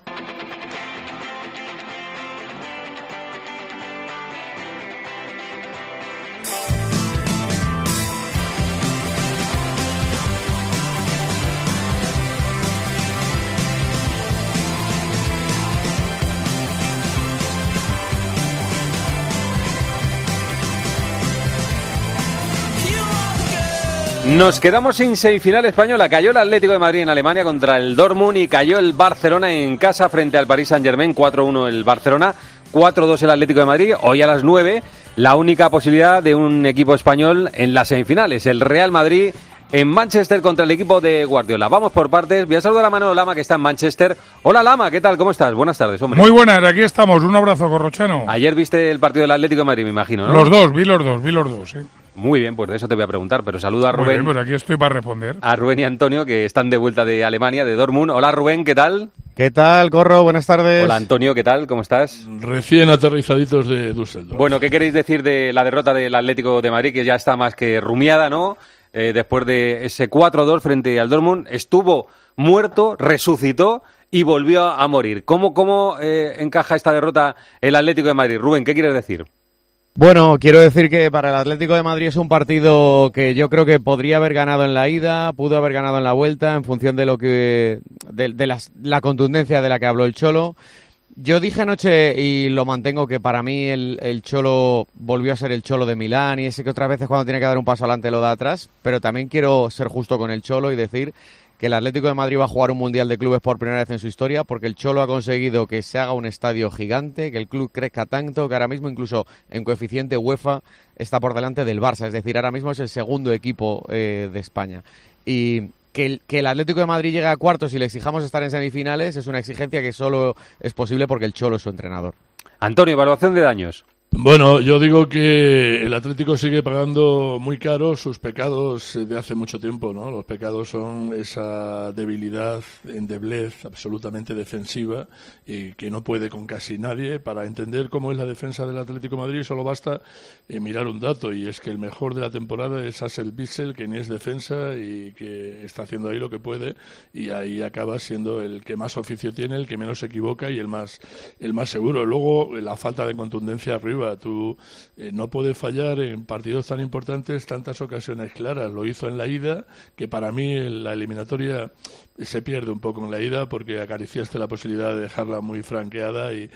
Speaker 4: Nos quedamos sin semifinal española. Cayó el Atlético de Madrid en Alemania contra el Dortmund y cayó el Barcelona en casa frente al Paris Saint-Germain. cuatro uno el Barcelona, cuatro dos el Atlético de Madrid. Hoy a las nueve, la única posibilidad de un equipo español en las semifinales. El Real Madrid en Manchester contra el equipo de Guardiola. Vamos por partes. Voy a saludar a Manolo Lama, que está en Manchester. Hola Lama, ¿qué tal? ¿Cómo estás? Buenas tardes, hombre.
Speaker 20: Muy buenas, aquí estamos. Un abrazo, Corrochano.
Speaker 4: Ayer viste el partido del Atlético de Madrid, me imagino, ¿no?
Speaker 20: Los dos, vi los dos, vi los dos, sí.
Speaker 4: Muy bien, pues de eso te voy a preguntar, pero saludo a
Speaker 20: Muy
Speaker 4: Rubén.
Speaker 20: bien, pues aquí estoy para responder.
Speaker 4: A Rubén y Antonio, que están de vuelta de Alemania, de Dortmund. Hola Rubén, ¿qué tal?
Speaker 8: ¿Qué tal, Corro? Buenas tardes.
Speaker 4: Hola Antonio, ¿qué tal? ¿Cómo estás?
Speaker 25: Recién aterrizaditos de Düsseldorf.
Speaker 4: Bueno, ¿qué queréis decir de la derrota del Atlético de Madrid, que ya está más que rumiada, ¿no? Eh, después de ese cuatro dos frente al Dortmund, estuvo muerto, resucitó y volvió a morir. ¿Cómo, cómo eh, encaja esta derrota el Atlético de Madrid? Rubén, ¿qué quieres decir?
Speaker 8: Bueno, quiero decir que para el Atlético de Madrid es un partido que yo creo que podría haber ganado en la ida, pudo haber ganado en la vuelta, en función de lo que de, de las, la contundencia de la que habló el Cholo. Yo dije anoche, y lo mantengo, que para mí el, el Cholo volvió a ser el Cholo de Milán, y ese que otras veces cuando tiene que dar un paso adelante lo da atrás, pero también quiero ser justo con el Cholo y decir que el Atlético de Madrid va a jugar un Mundial de Clubes por primera vez en su historia, porque el Cholo ha conseguido que se haga un estadio gigante, que el club crezca tanto, que ahora mismo incluso en coeficiente UEFA está por delante del Barça, es decir, ahora mismo es el segundo equipo eh, de España. Y que el, que el Atlético de Madrid llegue a cuartos y le exijamos estar en semifinales es una exigencia que solo es posible porque el Cholo es su entrenador.
Speaker 4: Antonio, evaluación de daños.
Speaker 25: Bueno, yo digo que el Atlético sigue pagando muy caro sus pecados de hace mucho tiempo, ¿no? Los pecados son esa debilidad, endeblez absolutamente defensiva y que no puede con casi nadie. Para entender cómo es la defensa del Atlético de Madrid solo basta eh, mirar un dato, y es que el mejor de la temporada es Axel Witsel, que ni es defensa y que está haciendo ahí lo que puede, y ahí acaba siendo el que más oficio tiene, el que menos se equivoca y el más, el más seguro. Luego, la falta de contundencia arriba. Tú eh, no puedes fallar en partidos tan importantes tantas ocasiones claras. Lo hizo en la ida, que para mí en la eliminatoria se pierde un poco en la ida porque acariciaste la posibilidad de dejarla muy franqueada y,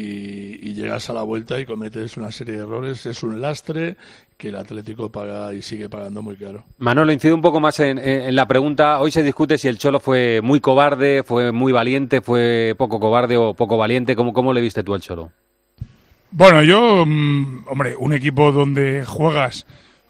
Speaker 25: y, y llegas a la vuelta y cometes una serie de errores. Es un lastre que el Atlético paga y sigue pagando muy caro.
Speaker 4: Manolo, incido un poco más en, en la pregunta. Hoy se discute si el Cholo fue muy cobarde, fue muy valiente, fue poco cobarde o poco valiente. ¿Cómo, cómo le viste tú al Cholo?
Speaker 20: Bueno, yo, mmm, hombre, un equipo donde juegas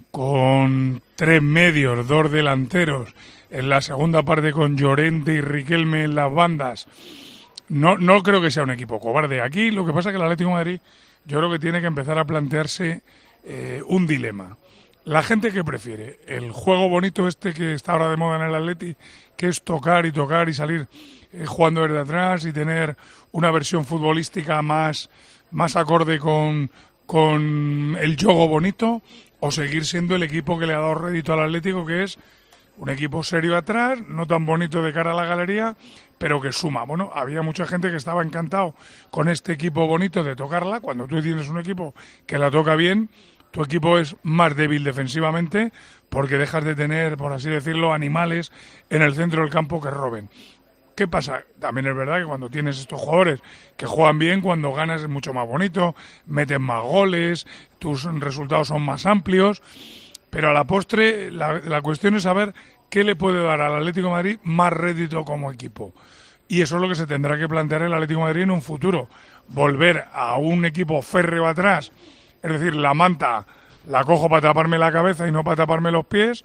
Speaker 20: con tres medios, dos delanteros, en la segunda parte con Llorente y Riquelme en las bandas, no, no creo que sea un equipo cobarde. Aquí lo que pasa es que el Atlético de Madrid yo creo que tiene que empezar a plantearse eh, un dilema. La gente que prefiere el juego bonito este que está ahora de moda en el Atleti, que es tocar y tocar y salir eh, jugando desde atrás y tener una versión futbolística más... más acorde con, con el juego bonito, o seguir siendo el equipo que le ha dado rédito al Atlético, que es un equipo serio atrás, no tan bonito de cara a la galería, pero que suma. Bueno, había mucha gente que estaba encantado con este equipo bonito de tocarla. Cuando tú tienes un equipo que la toca bien, tu equipo es más débil defensivamente porque dejas de tener, por así decirlo, animales en el centro del campo que roben. ¿Qué pasa? También es verdad que cuando tienes estos jugadores que juegan bien, cuando ganas es mucho más bonito, meten más goles, tus resultados son más amplios, pero a la postre la, la cuestión es saber qué le puede dar al Atlético de Madrid más rédito como equipo. Y eso es lo que se tendrá que plantear el Atlético de Madrid en un futuro. Volver a un equipo férreo atrás, es decir, la manta la cojo para taparme la cabeza y no para taparme los pies,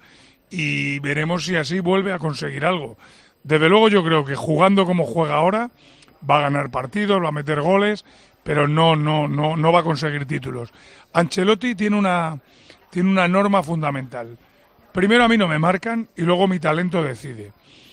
Speaker 20: y veremos si así vuelve a conseguir algo. Desde luego yo creo que jugando como juega ahora va a ganar partidos, va a meter goles, pero no, no, no, no va a conseguir títulos. Ancelotti tiene una, tiene una norma fundamental. Primero a mí no me marcan y luego mi talento decide.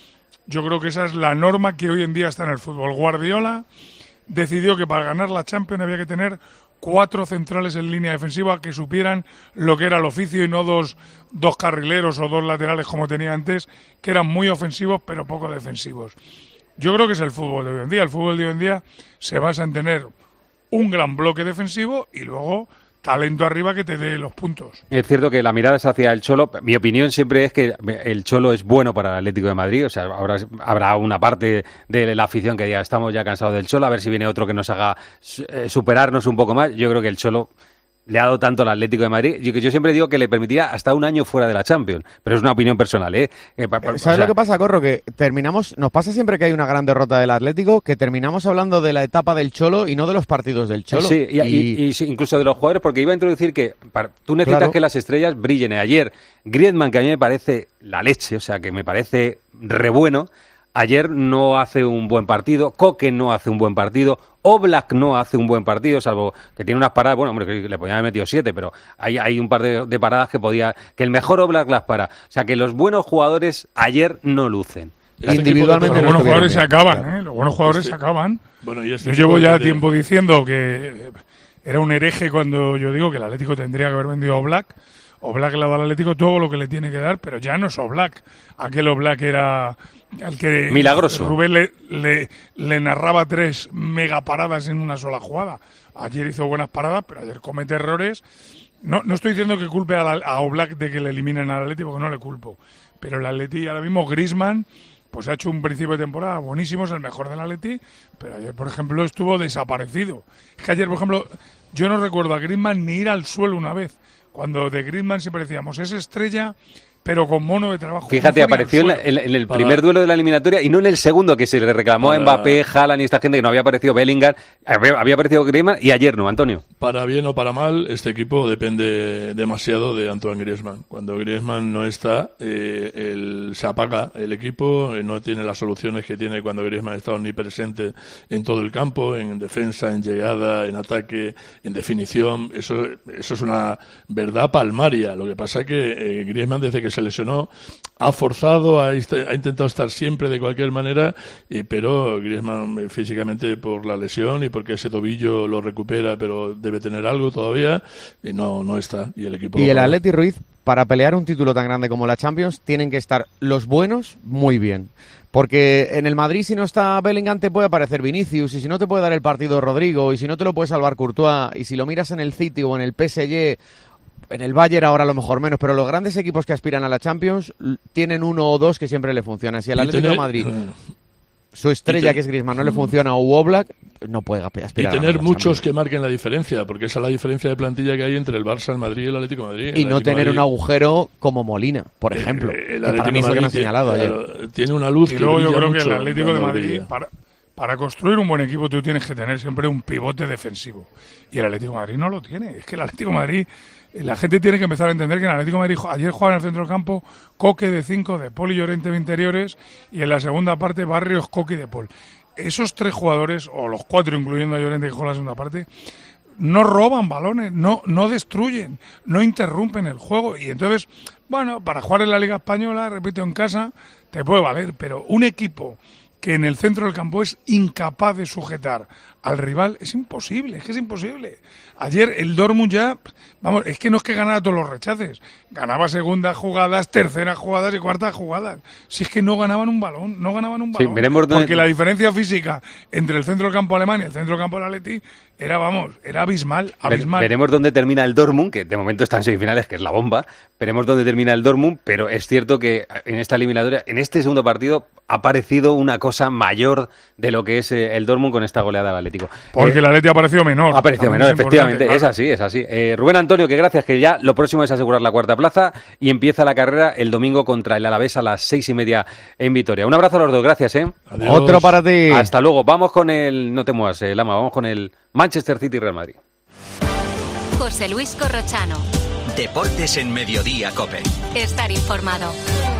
Speaker 20: Yo creo que esa es la norma que hoy en día está en el fútbol. Guardiola decidió que para ganar la Champions había que tener cuatro centrales en línea defensiva que supieran lo que era el oficio y no dos, dos carrileros o dos laterales como tenía antes, que eran muy ofensivos pero poco defensivos. Yo creo que es el fútbol de hoy en día. El fútbol de hoy en día se basa en tener un gran bloque defensivo y luego talento arriba que te dé los puntos.
Speaker 4: Es cierto que la mirada es hacia el Cholo. Mi opinión siempre es que el Cholo es bueno para el Atlético de Madrid. O sea, ahora habrá una parte de la afición que diga estamos ya cansados del Cholo, a ver si viene otro que nos haga superarnos un poco más. Yo creo que el Cholo le ha dado tanto al Atlético de Madrid. Yo, yo siempre digo que le permitiría hasta un año fuera de la Champions, pero es una opinión personal, ¿eh? eh pa, pa,
Speaker 8: ¿Sabes
Speaker 4: o sea,
Speaker 8: lo que pasa, Corro? Que terminamos, nos pasa siempre que hay una gran derrota del Atlético, que terminamos hablando de la etapa del Cholo y no de los partidos del Cholo.
Speaker 4: Sí, y, y, y, y incluso de los jugadores, porque iba a introducir que para, tú necesitas claro. que las estrellas brillen. Ayer, Griezmann, que a mí me parece la leche, o sea, que me parece re bueno, ayer no hace un buen partido, Koke no hace un buen partido, Oblak no hace un buen partido, salvo que tiene unas paradas, bueno, hombre, que le podían haber metido siete, pero hay, hay un par de, de paradas que podía, que el mejor Oblak las para. O sea, que los buenos jugadores ayer no lucen.
Speaker 20: Este Individualmente los buenos jugadores se acaban, claro. ¿eh? Los buenos jugadores este, se acaban. Bueno, y este yo llevo ya de... tiempo diciendo que era un hereje cuando yo digo que el Atlético tendría que haber vendido a Oblak. Oblak le ha dado al Atlético todo lo que le tiene que dar, pero ya no es Oblak. Aquel Oblak era al que
Speaker 4: milagroso.
Speaker 20: Rubén le, le, le narraba tres megaparadas en una sola jugada. Ayer hizo buenas paradas, pero ayer comete errores. No, no estoy diciendo que culpe a, la, a Oblak de que le eliminen al Atlético, porque no le culpo. Pero el Atleti ahora mismo, Griezmann, pues ha hecho un principio de temporada buenísimo, es el mejor del Atleti, pero ayer, por ejemplo, estuvo desaparecido. Es que ayer, por ejemplo, yo no recuerdo a Griezmann ni ir al suelo una vez. Cuando de Griezmann siempre decíamos, es estrella, pero con mono de trabajo.
Speaker 4: Fíjate, no apareció en, la, en, en el para, primer duelo de la eliminatoria y no en el segundo, que se le reclamó para, a Mbappé, Haaland y esta gente que no había aparecido Bellingham, había, había aparecido Griezmann y ayer no, Antonio.
Speaker 25: Para bien o para mal, este equipo depende demasiado de Antoine Griezmann. Cuando Griezmann no está, eh, el, se apaga el equipo, eh, no tiene las soluciones que tiene cuando Griezmann está omnipresente en todo el campo, en defensa, en llegada, en ataque, en definición. Eso, eso es una verdad palmaria. Lo que pasa es que eh, Griezmann, desde que se lesionó, ha forzado, ha, ha intentado estar siempre de cualquier manera, y, pero Griezmann físicamente por la lesión y porque ese tobillo lo recupera, pero debe tener algo todavía, y no, no está. Y el equipo.
Speaker 8: Y el Atleti, Ruiz, para pelear un título tan grande como la Champions, tienen que estar los buenos muy bien. Porque en el Madrid, si no está Bellingham, te puede aparecer Vinicius, y si no te puede dar el partido Rodrigo, y si no te lo puede salvar Courtois, y si lo miras en el City o en el P S G, en el Bayern ahora a lo mejor menos, pero los grandes equipos que aspiran a la Champions tienen uno o dos que siempre le funcionan. Si el Atlético de Madrid, su estrella que es Griezmann, no le funciona, o Oblak, no puede aspirar.
Speaker 25: Y tener
Speaker 8: a la
Speaker 25: muchos que marquen la diferencia, porque esa es la diferencia de plantilla que hay entre el Barça, el Madrid y el Atlético de Madrid.
Speaker 8: Y no tener un agujero como Molina, por ejemplo. El, el que para mí es lo que me han señalado
Speaker 25: tiene,
Speaker 8: ayer.
Speaker 25: Tiene una luz.
Speaker 20: Y
Speaker 25: que
Speaker 20: luego yo creo
Speaker 25: mucho
Speaker 20: que el Atlético de Madrid, para, para construir un buen equipo, tú tienes que tener siempre un pivote defensivo. Y el Atlético de Madrid no lo tiene. Es que el Atlético de Madrid. La gente tiene que empezar a entender que en el Atlético de Madrid ayer jugaba en el centro del campo Koke de cinco, De Paul y Llorente de interiores, y en la segunda parte Barrios, Koke y De Paul. Esos tres jugadores, o los cuatro incluyendo a Llorente que juega en la segunda parte, no roban balones, no, no destruyen, no interrumpen el juego. Y entonces, bueno, para jugar en la Liga Española, repito, en casa, te puede valer, pero un equipo que en el centro del campo es incapaz de sujetar al rival es imposible, es que es imposible. Ayer el Dortmund ya, vamos, es que no es que ganara todos los rechaces, ganaba segundas jugadas, terceras jugadas y cuartas jugadas. Si es que no ganaban un balón, no ganaban un balón.
Speaker 4: Sí, veremos dónde...
Speaker 20: Porque la diferencia física entre el centro del campo alemán y el centro del campo del Atleti era, vamos, era abismal, abismal.
Speaker 4: Veremos dónde termina el Dortmund, que de momento está en semifinales, que es la bomba. Veremos dónde termina el Dortmund, pero es cierto que en esta eliminatoria, en este segundo partido, ha aparecido una cosa mayor de lo que es el Dortmund con esta goleada del Atlético.
Speaker 20: Porque eh, el Atleti ha parecido menor.
Speaker 4: Ha aparecido menor, es efectivamente, claro. Es así, es así. Eh, Rubén Antonio, que gracias, que ya lo próximo es asegurar la cuarta plaza y empieza la carrera el domingo contra el Alavés a las seis y media en Vitoria. Un abrazo a los dos, gracias. ¿eh?
Speaker 8: Otro para ti.
Speaker 4: Hasta luego. Vamos con el, no te muevas, eh, Lama, vamos con el Manchester City y Real Madrid.
Speaker 2: José Luis Corrochano.
Speaker 7: Deportes en Mediodía, COPE.
Speaker 2: Estar informado.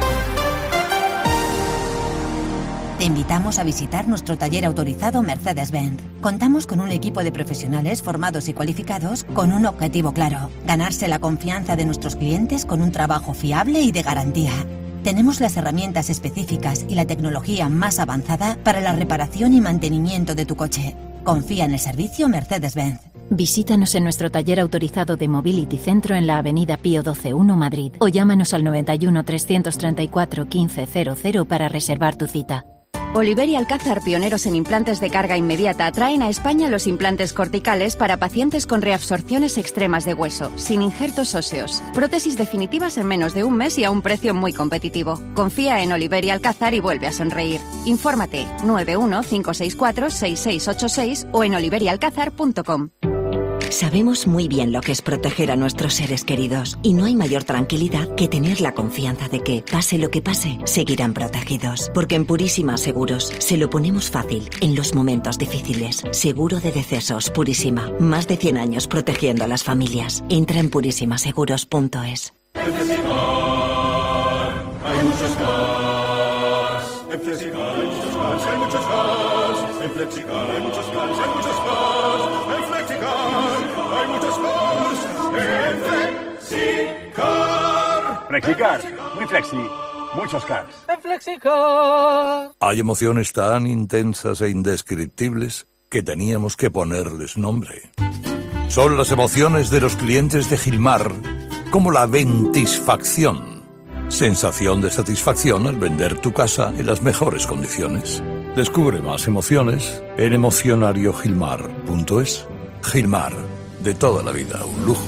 Speaker 9: Te invitamos a visitar nuestro taller autorizado Mercedes-Benz. Contamos con un equipo de profesionales formados y cualificados con un objetivo claro: ganarse la confianza de nuestros clientes con un trabajo fiable y de garantía. Tenemos las herramientas específicas y la tecnología más avanzada para la reparación y mantenimiento de tu coche. Confía en el servicio Mercedes-Benz.
Speaker 14: Visítanos en nuestro taller autorizado de Mobility Centro en la avenida Pío doce uno Madrid o llámanos al noventa y uno, trescientos treinta y cuatro, quince cero cero para reservar tu cita.
Speaker 15: Oliver y Alcázar, pioneros en implantes de carga inmediata, traen a España los implantes corticales para pacientes con reabsorciones extremas de hueso, sin injertos óseos. Prótesis definitivas en menos de un mes y a un precio muy competitivo. Confía en Oliver y Alcázar y vuelve a sonreír. Infórmate nueve uno cinco seis cuatro seis seis ocho seis o en oliver y alcázar punto com.
Speaker 17: Sabemos muy bien lo que es proteger a nuestros seres queridos y no hay mayor tranquilidad que tener la confianza de que, pase lo que pase, seguirán protegidos. Porque en Purísima Seguros se lo ponemos fácil en los momentos difíciles. Seguro de decesos Purísima. Más de cien años protegiendo a las familias. Entra en purísima seguros punto es.
Speaker 18: En Flexicar hay muchos cars. En Flexicar hay muchos cars, hay muchos cars. En Flexicar hay muchos cars, hay muchos cars. En Flexicar hay muchos cars. En Flexicar.
Speaker 19: Flexicar, muy flexi, muchos cars.
Speaker 18: En Flexicar.
Speaker 26: Hay emociones tan intensas e indescriptibles que teníamos que ponerles nombre. Son las emociones de los clientes de Gilmar, como la ventisfacción. Sensación de satisfacción al vender tu casa en las mejores condiciones. Descubre más emociones en emocionario gilmar punto es. Gilmar, de toda la vida, un lujo.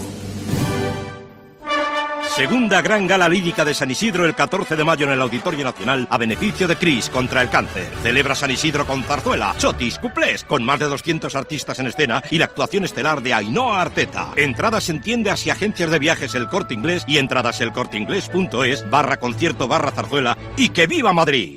Speaker 27: Segunda gran gala lírica de San Isidro el catorce de mayo en el Auditorio Nacional a beneficio de CRIS contra el cáncer. Celebra San Isidro con zarzuela, chotis, cuplés, con más de doscientos artistas en escena y la actuación estelar de Ainhoa Arteta. Entradas en tiendas y agencias de viajes El Corte Inglés y entradas elcorteinglés.es barra concierto barra zarzuela y ¡que viva Madrid!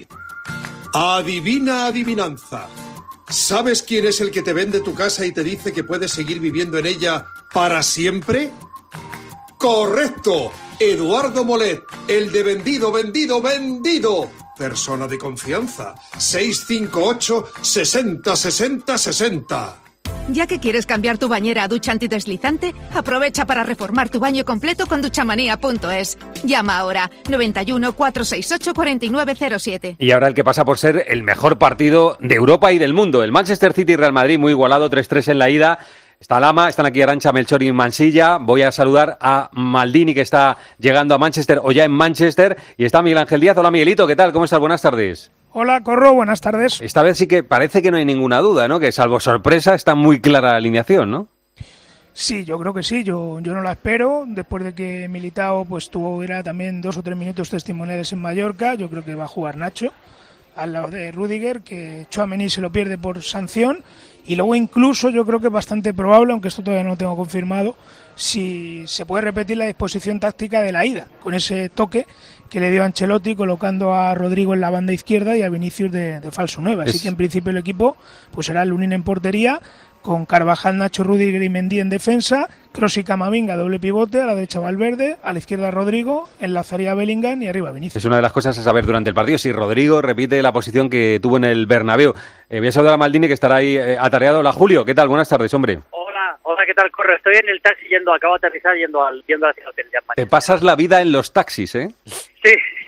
Speaker 6: Adivina adivinanza. ¿Sabes quién es el que te vende tu casa y te dice que puedes seguir viviendo en ella para siempre? ¡Correcto! Eduardo Molet, el de vendido, vendido, vendido. Persona de confianza. seis cinco ocho, sesenta, sesenta, sesenta.
Speaker 28: Ya que quieres cambiar tu bañera a ducha antideslizante, aprovecha para reformar tu baño completo con duchamanía punto es. Llama ahora noventa y uno, cuatrocientos sesenta y ocho, cuarenta y nueve cero siete.
Speaker 4: Y ahora el que pasa por ser el mejor partido de Europa y del mundo. El Manchester City y Real Madrid, muy igualado, tres tres en la ida. Está Lama, están aquí Arantxa, Melchor y Mansilla. Voy a saludar a Maldini, que está llegando a Manchester o ya en Manchester. Y está Miguel Ángel Díaz. Hola, Miguelito, ¿qué tal? ¿Cómo estás? Buenas tardes.
Speaker 32: Hola, Corro, buenas tardes.
Speaker 4: Esta vez sí que parece que no hay ninguna duda, ¿no? Que salvo sorpresa está muy clara la alineación, ¿no?
Speaker 32: Sí, yo creo que sí, yo, yo no la espero. Después de que Militao pues tuviera también dos o tres minutos testimoniales en Mallorca, yo creo que va a jugar Nacho al lado de Rüdiger, que Tchouaméni se lo pierde por sanción. Y luego incluso yo creo que es bastante probable, aunque esto todavía no lo tengo confirmado, si se puede repetir la disposición táctica de la ida, con ese toque que le dio Ancelotti colocando a Rodrigo en la banda izquierda y a Vinicius de, de falso nueve. Así es... que en principio el equipo pues será Lunin en portería, con Carvajal, Nacho, Rüdiger y Mendy en defensa, Kroos y Camavinga doble pivote, a la derecha Valverde, a la izquierda Rodrigo, enlazaría a Bellingham y arriba Vinicius.
Speaker 4: Es una de las cosas a saber durante el partido, si Rodrigo repite la posición que tuvo en el Bernabéu. Eh, voy a saludar a Maldini, que estará ahí eh, atareado. Hola, Julio, ¿qué tal? Buenas tardes, hombre.
Speaker 29: Hola, hola, ¿qué tal? Corre, estoy en el taxi yendo, acabo de aterrizar yendo al yendo hacia el hotel de Amaña.
Speaker 4: Te pasas la vida en los taxis, ¿eh?
Speaker 29: Sí,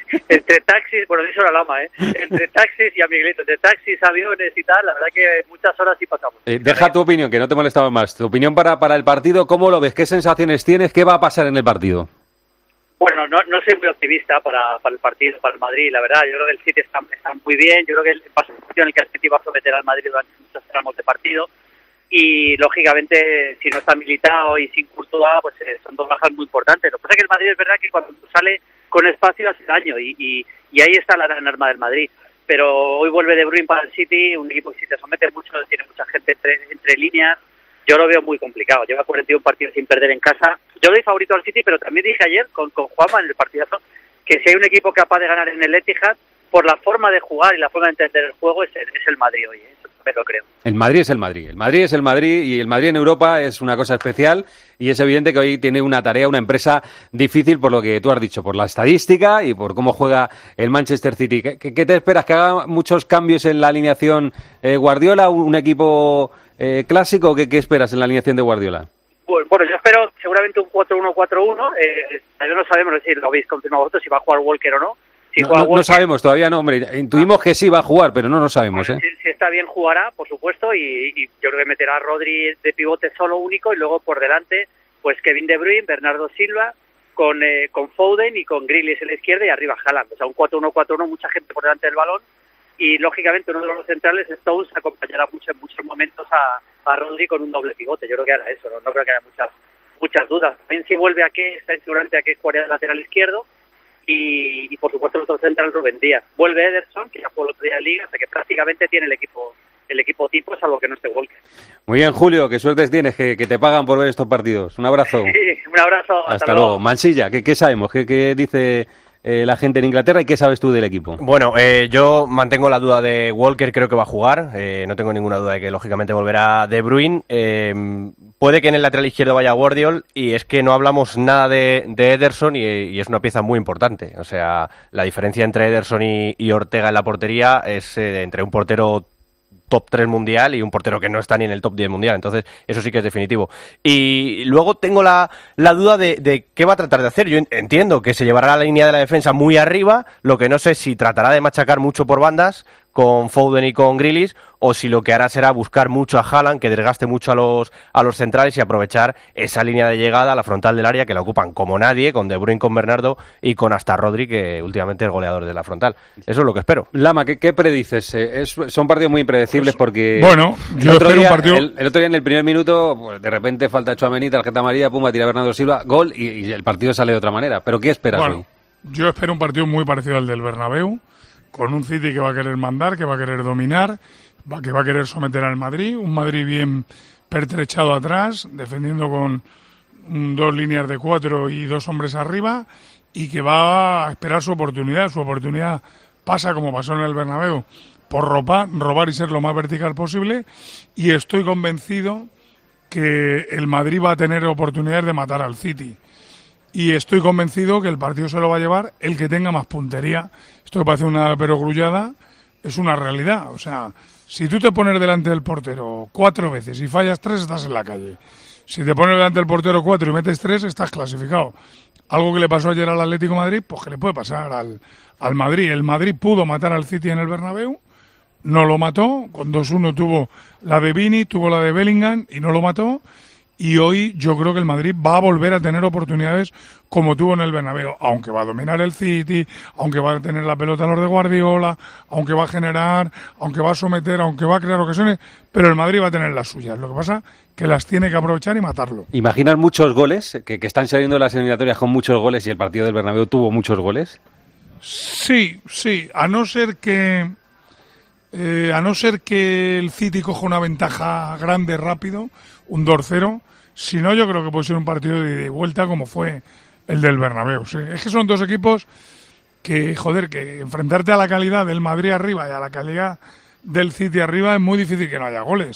Speaker 29: entre taxis, bueno, eso era Lama, ¿eh? Entre taxis y amiguitos, entre taxis, aviones y tal, la verdad que muchas horas sí pasamos.
Speaker 4: Eh, deja tu opinión, que no te molestaba más. Tu opinión para, para el partido, ¿cómo lo ves? ¿Qué sensaciones tienes? ¿Qué va a pasar en el partido?
Speaker 29: Bueno, no, no soy muy optimista para, para el partido, para el Madrid, la verdad. Yo creo que el City está, está muy bien. Yo creo que el paso en el que el City va a someter al Madrid durante muchos tramos de partido. Y, lógicamente, si no está Militao y sin Courtois, pues eh, son dos bajas muy importantes. Lo que pasa es que el Madrid es verdad que cuando sale con espacio hace daño y, y, y ahí está la gran arma del Madrid. Pero hoy vuelve De Bruyne para el City, un equipo que si te somete mucho, tiene mucha gente entre, entre líneas. Yo lo veo muy complicado. Lleva cuarenta y un partidos sin perder en casa. Yo doy favorito al City, pero también dije ayer con, con Juanma en el partidazo que si hay un equipo capaz de ganar en el Etihad, por la forma de jugar y la forma de entender el juego, es el, es el Madrid hoy. ¿eh? Eso también lo creo.
Speaker 4: El Madrid es el Madrid. El Madrid es el Madrid y el Madrid en Europa es una cosa especial y es evidente que hoy tiene una tarea, una empresa difícil por lo que tú has dicho, por la estadística y por cómo juega el Manchester City. ¿Qué, qué te esperas? ¿Que haga muchos cambios en la alineación eh, Guardiola? ¿Un, un equipo eh, clásico? ¿Qué, ¿Qué esperas en la alineación de Guardiola?
Speaker 29: Bueno, yo espero seguramente un cuatro uno cuatro uno. Eh, yo no sabemos si lo habéis confirmado vosotros, si va a jugar Walker o no. Si
Speaker 4: no, no, Walker, no sabemos todavía, no, hombre. Intuimos que sí va a jugar, pero no lo sabemos.
Speaker 29: Bueno,
Speaker 4: ¿eh?
Speaker 29: si, si está bien jugará, por supuesto, y, y yo creo que meterá a Rodri de pivote solo único y luego por delante, pues Kevin De Bruyne, Bernardo Silva, con, eh, con Foden y con Grealish en la izquierda y arriba Haaland. O sea, un cuatro uno cuatro uno, mucha gente por delante del balón. Y, lógicamente, uno de los centrales, Stones, acompañará mucho, en muchos momentos a, a Rodri con un doble pivote. Yo creo que hará eso, no, no creo que haya muchas muchas dudas. También si vuelve a que está seguramente a que jugaría de lateral izquierdo y, y por supuesto el otro central Rubén Díaz. Vuelve Ederson, que ya jugó el otro día en Liga, o sea que prácticamente tiene el equipo el equipo tipo, salvo que no esté Walker.
Speaker 4: Muy bien, Julio, qué suertes tienes, que, que te pagan por ver estos partidos. Un abrazo.
Speaker 29: Sí, un abrazo.
Speaker 4: Hasta,
Speaker 29: hasta
Speaker 4: luego.
Speaker 29: luego.
Speaker 4: Mansilla, ¿qué, qué sabemos? ¿Qué, qué dice eh, la gente en Inglaterra y qué sabes tú del equipo?
Speaker 3: Bueno, eh, yo mantengo la duda de Walker, creo que va a jugar. Eh, no tengo ninguna duda de que lógicamente volverá De Bruyne. Eh, puede que en el lateral izquierdo vaya Guardiola y es que no hablamos nada de, de Ederson y, y es una pieza muy importante. O sea, la diferencia entre Ederson y, y Ortega en la portería es eh, entre un portero top tres mundial y un portero que no está ni en el top diez mundial, entonces eso sí que es definitivo. Y luego tengo la, la duda de, de qué va a tratar de hacer. Yo entiendo que se llevará la línea de la defensa muy arriba, lo que no sé si tratará de machacar mucho por bandas con Foden y con Grealish, o si lo que hará será buscar mucho a Haaland, que desgaste mucho a los, a los centrales y aprovechar esa línea de llegada a la frontal del área que la ocupan como nadie, con De Bruyne, con Bernardo y con hasta Rodri, que últimamente es goleador de la frontal. Eso es lo que espero.
Speaker 4: Lama, ¿qué, qué predices? Eh, es, son partidos muy impredecibles porque...
Speaker 20: Bueno, yo espero
Speaker 4: día,
Speaker 20: un partido...
Speaker 4: El, el otro día en el primer minuto, pues, de repente falta Tchouaméni, tarjeta amarilla, pumba, tira Bernardo Silva, gol y, y el partido sale de otra manera. ¿Pero qué esperas
Speaker 20: bueno,
Speaker 4: hoy?
Speaker 20: Yo espero un partido muy parecido al del Bernabéu, con un City que va a querer mandar, que va a querer dominar, va, que va a querer someter al Madrid, un Madrid bien pertrechado atrás, defendiendo con mm, dos líneas de cuatro y dos hombres arriba, y que va a esperar su oportunidad. Su oportunidad pasa, como pasó en el Bernabéu, por robar, robar y ser lo más vertical posible, y estoy convencido que el Madrid va a tener oportunidades de matar al City. Y estoy convencido que el partido se lo va a llevar el que tenga más puntería. Esto que parece una perogrullada es una realidad. O sea, si tú te pones delante del portero cuatro veces y fallas tres, estás en la calle. Si te pones delante del portero cuatro y metes tres, estás clasificado. Algo que le pasó ayer al Atlético de Madrid, pues que le puede pasar al, al Madrid. El Madrid pudo matar al City en el Bernabéu, no lo mató. Con dos uno tuvo la de Vini, tuvo la de Bellingham y no lo mató. Y hoy yo creo que el Madrid va a volver a tener oportunidades como tuvo en el Bernabéu, aunque va a dominar el City, aunque va a tener la pelota a los de Guardiola, aunque va a generar, aunque va a someter, aunque va a crear ocasiones, pero el Madrid va a tener las suyas. Lo que pasa que las tiene que aprovechar y matarlo.
Speaker 4: ¿Imaginas muchos goles, que, que están saliendo las eliminatorias con muchos goles y el partido del Bernabéu tuvo muchos goles?
Speaker 20: Sí, sí, a no ser que eh, a no ser que el City coja una ventaja grande rápido, un dos cero. Si no, yo creo que puede ser un partido de ida y vuelta como fue el del Bernabéu. Sí. Es que son dos equipos que, joder, que enfrentarte a la calidad del Madrid arriba y a la calidad del City arriba es muy difícil que no haya goles.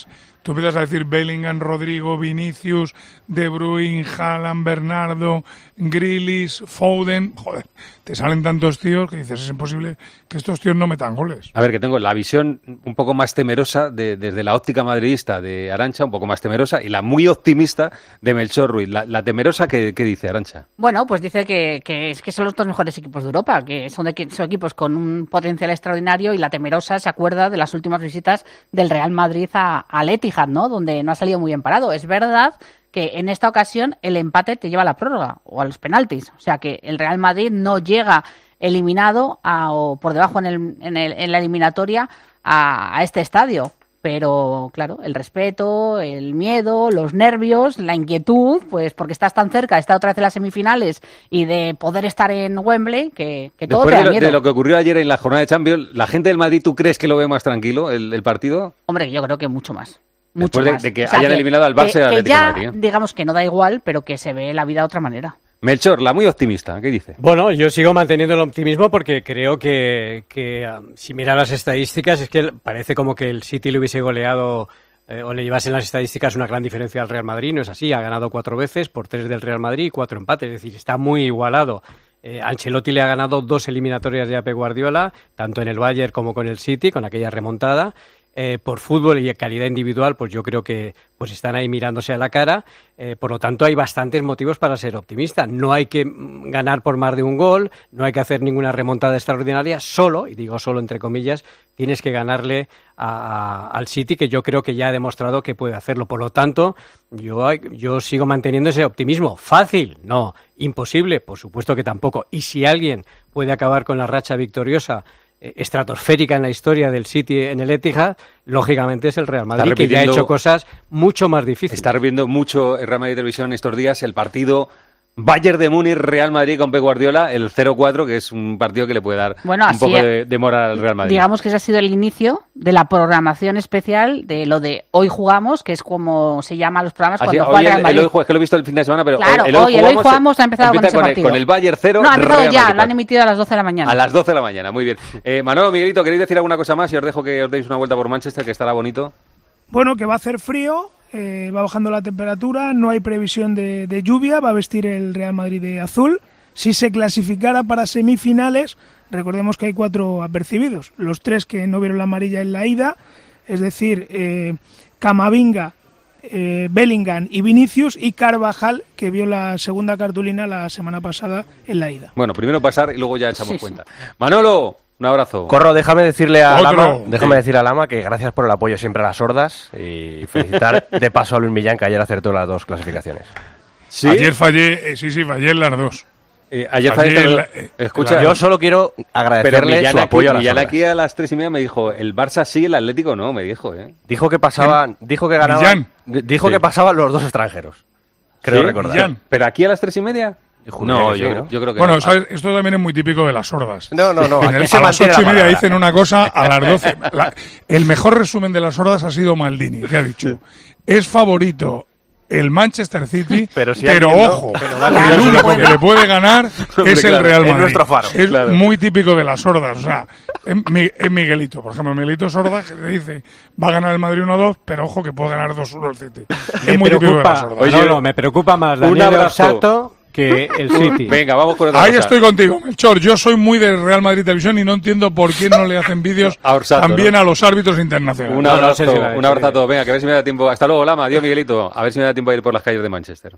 Speaker 20: tú empiezas a decir Bellingham, Rodrigo, Vinicius, De Bruyne, Haaland, Bernardo, Grealish, Foden, joder, te salen tantos tíos que dices, es imposible que estos tíos no metan goles.
Speaker 4: A ver, que tengo la visión un poco más temerosa de, desde la óptica madridista de Arantxa, un poco más temerosa, y la muy optimista de Melchor Ruiz. La, la temerosa, ¿qué, qué dice Arantxa?
Speaker 5: Bueno, pues dice que, que, es que son los dos mejores equipos de Europa, que son, de, son equipos con un potencial extraordinario, y la temerosa se acuerda de las últimas visitas del Real Madrid a, al Etihad, ¿no? Donde no ha salido muy bien parado. Es verdad que en esta ocasión el empate te lleva a la prórroga o a los penaltis. O sea que el Real Madrid no llega eliminado a, o por debajo en, el, en, el, en la eliminatoria a, a este estadio. Pero claro, el respeto, el miedo, los nervios, la inquietud, pues porque estás tan cerca de estar otra vez en las semifinales y de poder estar en Wembley, que, que todo te da
Speaker 4: Después de,
Speaker 5: miedo.
Speaker 4: de lo que ocurrió ayer en la jornada de Champions, ¿la gente del Madrid tú crees que lo ve más tranquilo el, el partido?
Speaker 5: Hombre, yo creo que mucho más. Mucho
Speaker 4: Después de,
Speaker 5: más.
Speaker 4: de que
Speaker 5: O sea,
Speaker 4: hayan
Speaker 5: que-
Speaker 4: eliminado al Barça
Speaker 5: que-
Speaker 4: y al
Speaker 5: que
Speaker 4: Atlético de
Speaker 5: ya,
Speaker 4: Madrid. ¿eh?
Speaker 5: digamos que no da igual, pero que se ve la vida de otra manera.
Speaker 4: Melchor, la muy optimista, ¿qué dice?
Speaker 10: Bueno, yo sigo manteniendo el optimismo porque creo que, que um, si miras las estadísticas, es que parece como que el City le hubiese goleado eh, o le llevase en las estadísticas una gran diferencia al Real Madrid. No es así, ha ganado cuatro veces por tres del Real Madrid y cuatro empates, es decir, está muy igualado. Eh, Ancelotti le ha ganado dos eliminatorias de a Pep Guardiola, tanto en el Bayern como con el City, con aquella remontada. Eh, por fútbol y calidad individual, pues yo creo que pues están ahí mirándose a la cara. Eh, por lo tanto, hay bastantes motivos para ser optimista. No hay que mm, ganar por más de un gol, no hay que hacer ninguna remontada extraordinaria. Solo, y digo solo entre comillas, tienes que ganarle a- a- al City, que yo creo que ya ha demostrado que puede hacerlo. Por lo tanto, yo, yo sigo manteniendo ese optimismo. ¿Fácil? No. ¿Imposible? Por supuesto que tampoco. Y si alguien puede acabar con la racha victoriosa estratosférica en la historia del City en el Etihad, lógicamente es el Real Madrid, que ya ha hecho cosas mucho más difíciles.
Speaker 4: Está viendo mucho el Real Madrid Televisión estos días el partido Bayern de Múnich, Real Madrid con Pep Guardiola, el cero cuatro, que es un partido que le puede dar
Speaker 5: Bueno,
Speaker 4: un
Speaker 5: así
Speaker 4: poco
Speaker 5: es.
Speaker 4: de, de moral al Real Madrid.
Speaker 5: Digamos que ese ha sido el inicio de la programación especial de lo de hoy jugamos, que es como se llama a los programas
Speaker 4: Así,
Speaker 5: cuando
Speaker 4: hoy
Speaker 5: juega el
Speaker 4: el,
Speaker 5: Real
Speaker 4: el
Speaker 5: Madrid.
Speaker 4: hoy juega, es que lo he visto el fin de semana, pero
Speaker 5: Claro,
Speaker 4: el, el
Speaker 5: hoy, el hoy
Speaker 4: jugamos,
Speaker 5: jugamos ha empezado con
Speaker 4: empieza
Speaker 5: ese
Speaker 4: con el,
Speaker 5: partido.
Speaker 4: con el Bayern cero,
Speaker 5: No, ha empezado
Speaker 4: Real
Speaker 5: ya,
Speaker 4: Madrid
Speaker 5: lo han emitido a las doce de la mañana.
Speaker 4: a las doce de la mañana, muy bien. Eh, Manolo, Miguelito, ¿queréis decir alguna cosa más? Y os dejo que os deis una vuelta por Manchester, que estará bonito.
Speaker 32: Bueno, que va a hacer frío, eh, va bajando la temperatura, no hay previsión de, de lluvia, va a vestir el Real Madrid de azul. Si se clasificara para semifinales, recordemos que hay cuatro apercibidos, los tres que no vieron la amarilla en la ida, es decir, eh, Camavinga, eh, Bellingham y Vinicius, y Carvajal, que vio la segunda cartulina la semana pasada en la ida.
Speaker 4: Bueno, primero pasar y luego ya echamos
Speaker 32: Sí, sí.
Speaker 4: cuenta. Manolo, un abrazo.
Speaker 3: Corro, déjame decirle a
Speaker 4: Otro.
Speaker 3: Lama, déjame
Speaker 4: Sí.
Speaker 3: decir a Lama que gracias por el apoyo siempre a las sordas y felicitar de paso a Luis Millán, que ayer acertó las dos clasificaciones.
Speaker 20: Ayer fallé, eh, sí, sí, fallé en las dos.
Speaker 4: Eh, ayer
Speaker 20: Fallé
Speaker 4: fallaste
Speaker 20: en
Speaker 4: la-
Speaker 20: la- eh,
Speaker 4: Escucha,
Speaker 3: yo solo quiero agradecerle
Speaker 4: pero Millán
Speaker 3: su
Speaker 4: aquí-
Speaker 3: apoyo a las
Speaker 4: Millán
Speaker 3: sordas.
Speaker 4: aquí a las tres y media me dijo, el Barça sí, el Atlético no, me dijo, ¿eh?
Speaker 3: Dijo que pasaban, dijo que ganaban,
Speaker 4: Millán.
Speaker 3: dijo
Speaker 4: Sí.
Speaker 3: que pasaban los dos extranjeros. Creo
Speaker 4: ¿Sí?
Speaker 3: recordar.
Speaker 4: Millán. ¿Pero aquí a las tres y media?
Speaker 3: Juraría
Speaker 4: No,
Speaker 3: que
Speaker 4: yo,
Speaker 3: sí, ¿no?
Speaker 4: yo creo que
Speaker 20: Bueno,
Speaker 4: no.
Speaker 20: ¿sabes? Esto también es muy típico de las sordas.
Speaker 3: No, no, no,
Speaker 20: En
Speaker 3: aquí
Speaker 20: el-
Speaker 3: se
Speaker 20: a las
Speaker 3: mantiene
Speaker 20: ocho y
Speaker 3: la
Speaker 20: media
Speaker 3: palabra.
Speaker 20: dicen una cosa, a las doce. La- el mejor resumen de las sordas ha sido Maldini, que ha dicho, es favorito el Manchester City,
Speaker 3: Pero
Speaker 20: pero,
Speaker 3: si alguien no,
Speaker 20: ojo,
Speaker 3: pero dale,
Speaker 20: el
Speaker 3: no se
Speaker 20: único
Speaker 3: puede.
Speaker 20: que le puede ganar
Speaker 3: Hombre,
Speaker 20: es el
Speaker 3: claro,
Speaker 20: Real
Speaker 3: es
Speaker 20: Madrid.
Speaker 3: nuestro faro.
Speaker 20: Es
Speaker 3: Claro.
Speaker 20: muy típico de las sordas. O sea, es, Mi- es Miguelito. Por ejemplo, Miguelito Sorda, que te dice, va a ganar el Madrid uno dos, pero ojo que puede ganar dos uno el City.
Speaker 10: Me
Speaker 20: Es muy típico de las
Speaker 10: preocupa,
Speaker 20: sordas.
Speaker 10: no, no, me preocupa más
Speaker 20: un
Speaker 10: Daniel
Speaker 20: abrazo.
Speaker 10: Orsato que el City.
Speaker 4: Venga, vamos con otra
Speaker 20: Ahí
Speaker 4: cosa.
Speaker 20: estoy contigo, Melchor. Yo soy muy del Real Madrid Televisión y no entiendo por qué no le hacen vídeos
Speaker 4: A Orsato,
Speaker 20: también
Speaker 4: ¿no?
Speaker 20: a los árbitros internacionales.
Speaker 4: Un abrazo, un abrazo a todos. Venga, que a ver si me da tiempo. Hasta luego, Lama. Adiós, Miguelito. A ver si me da tiempo a ir por las calles de Manchester.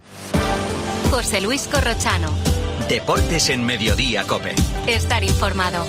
Speaker 2: José Luis Corrochano.
Speaker 7: Deportes en Mediodía, COPE.
Speaker 2: Estar informado.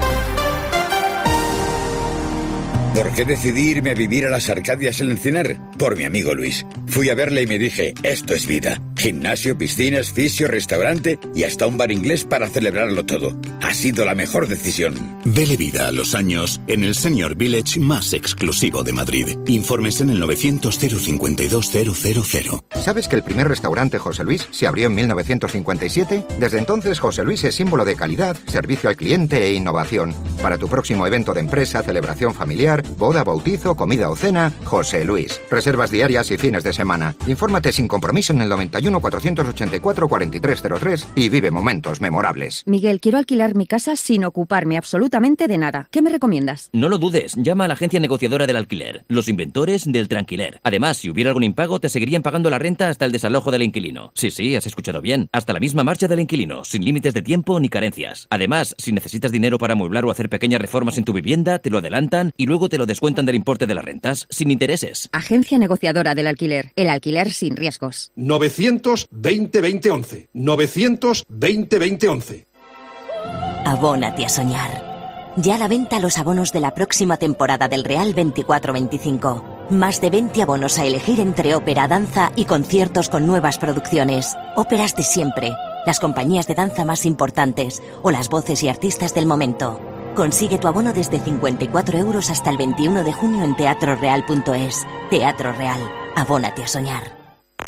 Speaker 11: ¿Por qué decidí irme a vivir a las Arcadias en Encinar? Por mi amigo Luis. Fui a verle y me dije, esto es vida. Gimnasio, piscinas, fisio, restaurante y hasta un bar inglés para celebrarlo todo. Ha sido la mejor decisión.
Speaker 12: Dele vida a los años en el Senior Village más exclusivo de Madrid. Informes en el novecientos cero cincuenta y dos cero cero cero.
Speaker 13: ¿Sabes que el primer restaurante José Luis se abrió en mil novecientos cincuenta y siete? Desde entonces José Luis es símbolo de calidad, servicio al cliente e innovación. Para tu próximo evento de empresa, celebración familiar, boda, bautizo, comida o cena, José Luis. Reservas diarias y fines de semana. Infórmate sin compromiso en el noventa y uno uno, cuatrocientos ochenta y cuatro, cuarenta y tres cero tres y vive momentos memorables.
Speaker 15: Miguel, quiero alquilar mi casa sin ocuparme absolutamente de nada. ¿Qué me recomiendas?
Speaker 1: No lo dudes, llama a la agencia negociadora del alquiler, los inventores del tranquiler. Además, si hubiera algún impago, te seguirían pagando la renta hasta el desalojo del inquilino. Sí, sí, has escuchado bien. Hasta la misma marcha del inquilino, sin límites de tiempo ni carencias. Además, si necesitas dinero para amueblar o hacer pequeñas reformas en tu vivienda, te lo adelantan y luego te lo descuentan del importe de las rentas, sin intereses.
Speaker 15: Agencia negociadora del alquiler. El alquiler sin riesgos.
Speaker 6: novecientos veinte veinte once. novecientos veinte veinte once.
Speaker 8: Abónate a soñar. Ya a la venta los abonos de la próxima temporada del Real veinticuatro veinticinco. Más de veinte abonos a elegir entre ópera, danza y conciertos con nuevas producciones. Óperas de siempre, las compañías de danza más importantes o las voces y artistas del momento. Consigue tu abono desde cincuenta y cuatro euros hasta el veintiuno de junio en teatro real punto es. Teatro Real. Abónate a soñar.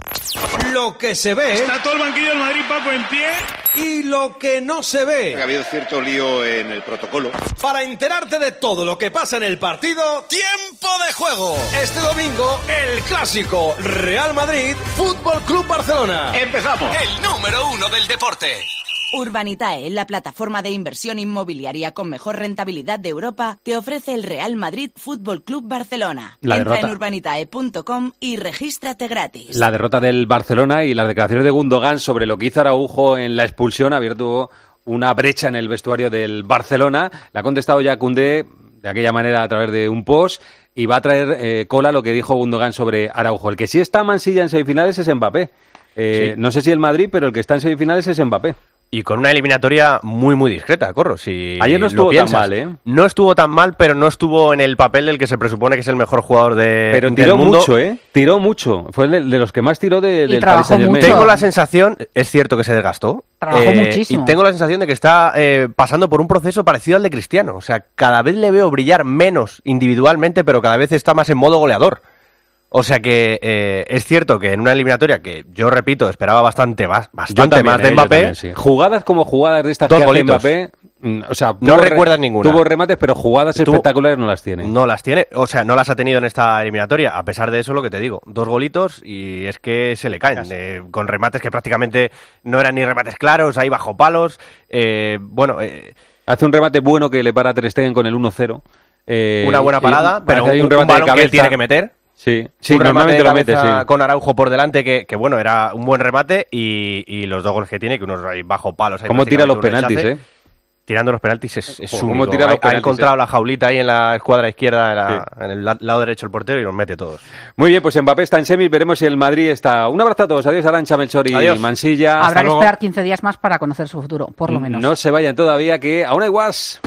Speaker 9: Lo que se ve...
Speaker 14: Está todo el banquillo del Madrid, Paco, en pie.
Speaker 9: Y lo que no se ve...
Speaker 16: Ha habido cierto lío en el protocolo.
Speaker 9: Para enterarte de todo lo que pasa en el partido, ¡tiempo de juego! Este domingo, el clásico Real Madrid, Fútbol Club Barcelona.
Speaker 16: ¡Empezamos!
Speaker 9: El número uno del deporte.
Speaker 21: Urbanitae, la plataforma de inversión inmobiliaria con mejor rentabilidad de Europa, te ofrece el Real Madrid Fútbol Club Barcelona.
Speaker 4: La
Speaker 21: Entra
Speaker 4: derrota.
Speaker 21: en urbanitae punto com y regístrate gratis.
Speaker 4: La derrota del Barcelona y las declaraciones de Gundogan sobre lo que hizo Araujo en la expulsión ha abierto una brecha en el vestuario del Barcelona. Le ha contestado ya Koundé de aquella manera a través de un post y va a traer eh, cola lo que dijo Gundogan sobre Araujo. El que sí está a mansilla en semifinales es Mbappé. Eh,
Speaker 3: Sí.
Speaker 4: No sé si el Madrid, pero el que está en semifinales es Mbappé.
Speaker 3: Y con una eliminatoria muy, muy discreta, Corro. Si
Speaker 4: Ayer no
Speaker 3: lo
Speaker 4: estuvo tan
Speaker 3: piensas.
Speaker 4: mal, ¿eh?
Speaker 3: No estuvo tan mal, pero no estuvo en el papel del que se presupone que es el mejor jugador de,
Speaker 4: Pero
Speaker 3: del
Speaker 4: tiró
Speaker 3: mundo.
Speaker 4: mucho, ¿eh? Tiró mucho. Fue de, de los que más tiró de, del Paris
Speaker 3: trabajó
Speaker 4: Saint-Germain.
Speaker 3: Tengo la sensación, es cierto que se desgastó.
Speaker 5: Trabajó muchísimo.
Speaker 3: Y tengo la sensación de que está eh, pasando por un proceso parecido al de Cristiano. O sea, cada vez le veo brillar menos individualmente, pero cada vez está más en modo goleador. O sea que eh, es cierto que en una eliminatoria que yo repito, esperaba bastante más, bastante
Speaker 4: también,
Speaker 3: más de
Speaker 4: eh, yo
Speaker 3: Mbappé.
Speaker 4: también, sí. Jugadas como jugadas de estas
Speaker 3: Dos
Speaker 4: que hace
Speaker 3: golitos.
Speaker 4: Mbappé, mm, o sea,
Speaker 3: No
Speaker 4: tuvo re-
Speaker 3: recuerdas ninguna.
Speaker 4: Tuvo remates, pero jugadas
Speaker 3: Tuvo-
Speaker 4: espectaculares no las tiene.
Speaker 3: No las tiene, o sea, no las ha tenido en esta eliminatoria. A pesar de eso, lo que te digo, dos golitos y es que se le caen. eh, con remates que prácticamente no eran ni remates claros, ahí bajo palos. eh, bueno, eh,
Speaker 4: Hace un remate bueno que le para a Ter Stegen con el uno cero. eh,
Speaker 3: una buena
Speaker 4: y-
Speaker 3: parada, pero
Speaker 4: parece
Speaker 3: un,
Speaker 4: que hay
Speaker 3: un balón que él tiene que meter.
Speaker 4: Sí, sí,
Speaker 3: Un remate
Speaker 4: normalmente
Speaker 3: de
Speaker 4: lo mete,
Speaker 3: cabeza
Speaker 4: sí.
Speaker 3: con Araujo por delante, que, que bueno, era un buen remate y, y los dos goles que tiene, que unos ahí bajo palos. ahí
Speaker 4: ¿Cómo tira los
Speaker 3: prácticamente un
Speaker 4: penaltis,
Speaker 3: rechace.
Speaker 4: eh?
Speaker 3: Tirando los penaltis es, es
Speaker 4: Ojo,
Speaker 3: único.
Speaker 4: cómo tira los
Speaker 3: Ha- ha
Speaker 4: penaltis,
Speaker 3: encontrado
Speaker 4: eh.
Speaker 3: la jaulita ahí en la escuadra izquierda, en, la- en el la- lado derecho del portero y los mete todos.
Speaker 4: Muy bien, pues Mbappé está en semis, veremos si el Madrid está. Un abrazo a todos, adiós Arantxa, Melchor y
Speaker 3: Adiós.
Speaker 4: Mansilla.
Speaker 5: Habrá
Speaker 4: Hasta
Speaker 5: que
Speaker 4: luego.
Speaker 5: esperar quince días más para conocer su futuro, por lo menos.
Speaker 4: No se vayan todavía, que aún hay guas.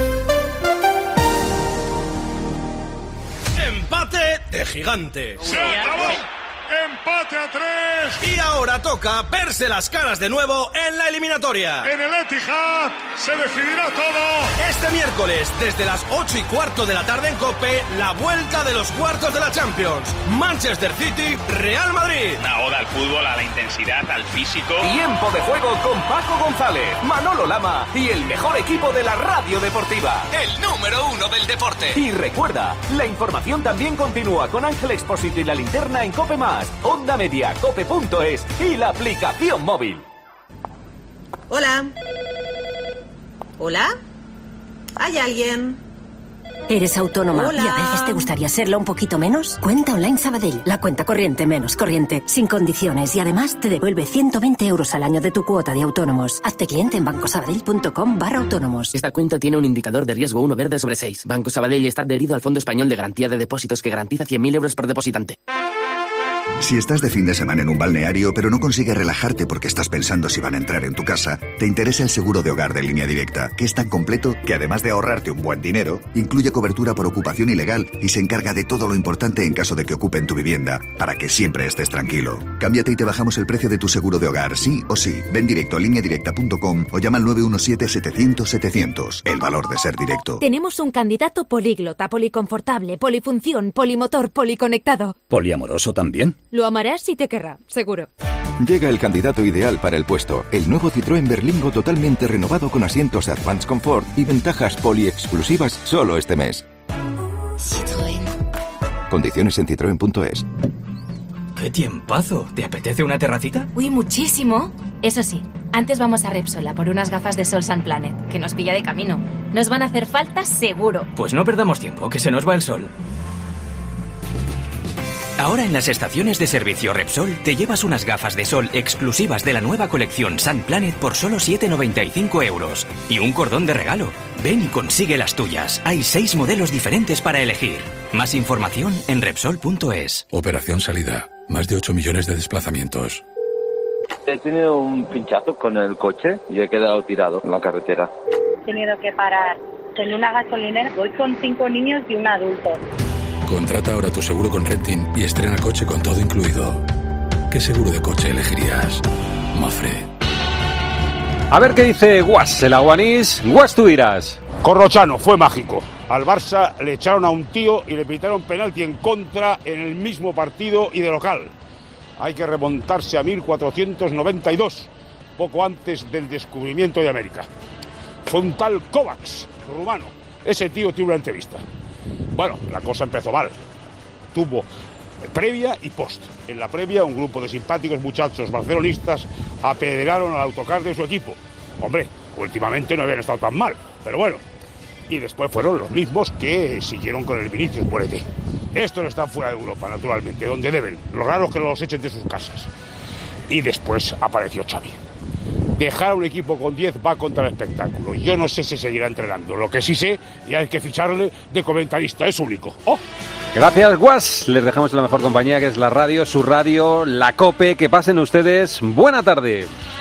Speaker 9: Empate de gigantes.
Speaker 14: ¡Se acabó! ¡Empate a tres!
Speaker 9: Y ahora toca verse las caras de nuevo en la eliminatoria.
Speaker 14: En el Etihad se decidirá todo.
Speaker 9: Este miércoles, desde las ocho y cuarto de la tarde en COPE, la vuelta de los cuartos de la Champions. Manchester City, Real Madrid.
Speaker 19: Una oda al fútbol, a la intensidad, al físico.
Speaker 9: Tiempo de juego con Paco González, Manolo Lama y el mejor equipo de la radio deportiva. El número uno del deporte. Y recuerda, la información también continúa con Ángel Expósito y la linterna en COPE Más, Onda Media, cope punto es y la aplicación móvil.
Speaker 22: Hola. ¿Hola? ¿Hay alguien?
Speaker 23: ¿Eres autónoma
Speaker 22: Hola.
Speaker 23: y a veces te gustaría serlo un poquito menos? Cuenta Online Sabadell, la cuenta corriente menos corriente, sin condiciones y además te devuelve ciento veinte euros al año de tu cuota de autónomos. Hazte cliente en bancosabadell punto com barra autónomos.
Speaker 24: Esta cuenta tiene un indicador de riesgo uno verde sobre seis. Banco Sabadell está adherido al Fondo Español de Garantía de Depósitos que garantiza cien mil euros por depositante.
Speaker 25: Si estás de fin de semana en un balneario pero no consigues relajarte porque estás pensando si van a entrar en tu casa, te interesa el seguro de hogar de Línea Directa, que es tan completo que además de ahorrarte un buen dinero, incluye cobertura por ocupación ilegal y se encarga de todo lo importante en caso de que ocupen tu vivienda, para que siempre estés tranquilo. Cámbiate y te bajamos el precio de tu seguro de hogar, sí o sí. Ven directo a línea directa punto com o llama al nueve uno siete, setecientos, setecientos. El valor de ser directo.
Speaker 30: Tenemos un candidato políglota, policonfortable, polifunción, polimotor, policonectado.
Speaker 31: ¿Poliamoroso también?
Speaker 30: Lo amarás y te querrá, seguro.
Speaker 33: Llega el candidato ideal para el puesto, el nuevo Citroën Berlingo totalmente renovado con asientos Advanced Comfort y ventajas poli-exclusivas solo este mes.
Speaker 30: Citroën.
Speaker 33: Condiciones en citroen punto es.
Speaker 2: ¡Qué tiempazo! ¿Te apetece una terracita?
Speaker 7: Uy, muchísimo. Eso sí, antes vamos a Repsol a por unas gafas de Sol Sun Planet, que nos pilla de camino. Nos van a hacer falta seguro.
Speaker 2: Pues no perdamos tiempo, que se nos va el sol.
Speaker 10: Ahora en las estaciones de servicio Repsol te llevas unas gafas de sol exclusivas de la nueva colección Sun Planet por solo siete noventa y cinco euros. Y un cordón de regalo. Ven y consigue las tuyas. Hay seis modelos diferentes para elegir. Más información en Repsol punto es.
Speaker 11: Operación Salida. Más de ocho millones de desplazamientos.
Speaker 17: He tenido un pinchazo con el coche y he quedado tirado en la carretera.
Speaker 18: He tenido que parar en una gasolinera. Voy con cinco niños y un adulto.
Speaker 11: Contrata ahora tu seguro con Renting y estrena coche con todo incluido. ¿Qué seguro de coche elegirías? Mafre.
Speaker 4: A ver qué dice Guas, el aguanís. Guas, tú dirás.
Speaker 20: Corrochano, fue mágico. Al Barça le echaron a un tío y le pitaron penalti en contra en el mismo partido y de local. Hay que remontarse a mil cuatrocientos noventa y dos, poco antes del descubrimiento de América. Fue un tal Kovacs, rumano. Ese tío tuvo una entrevista. Bueno, la cosa empezó mal. Tuvo previa y post. En la previa, un grupo de simpáticos muchachos barcelonistas apedrearon al autocar de su equipo. Hombre, últimamente no habían estado tan mal, pero bueno. Y después fueron los mismos que siguieron con el Vinicius Muérete. Estos están fuera de Europa, naturalmente, donde deben. Lo raro es que los echen de sus casas. Y después apareció Xavi. Dejar a un equipo con diez va contra el espectáculo. Yo no sé si seguirá entrenando. Lo que sí sé, y hay que ficharle de comentarista, es único. ¡Oh!
Speaker 4: Gracias, Guas. Les dejamos en la mejor compañía, que es la radio, su radio, la COPE. Que pasen ustedes buena tarde.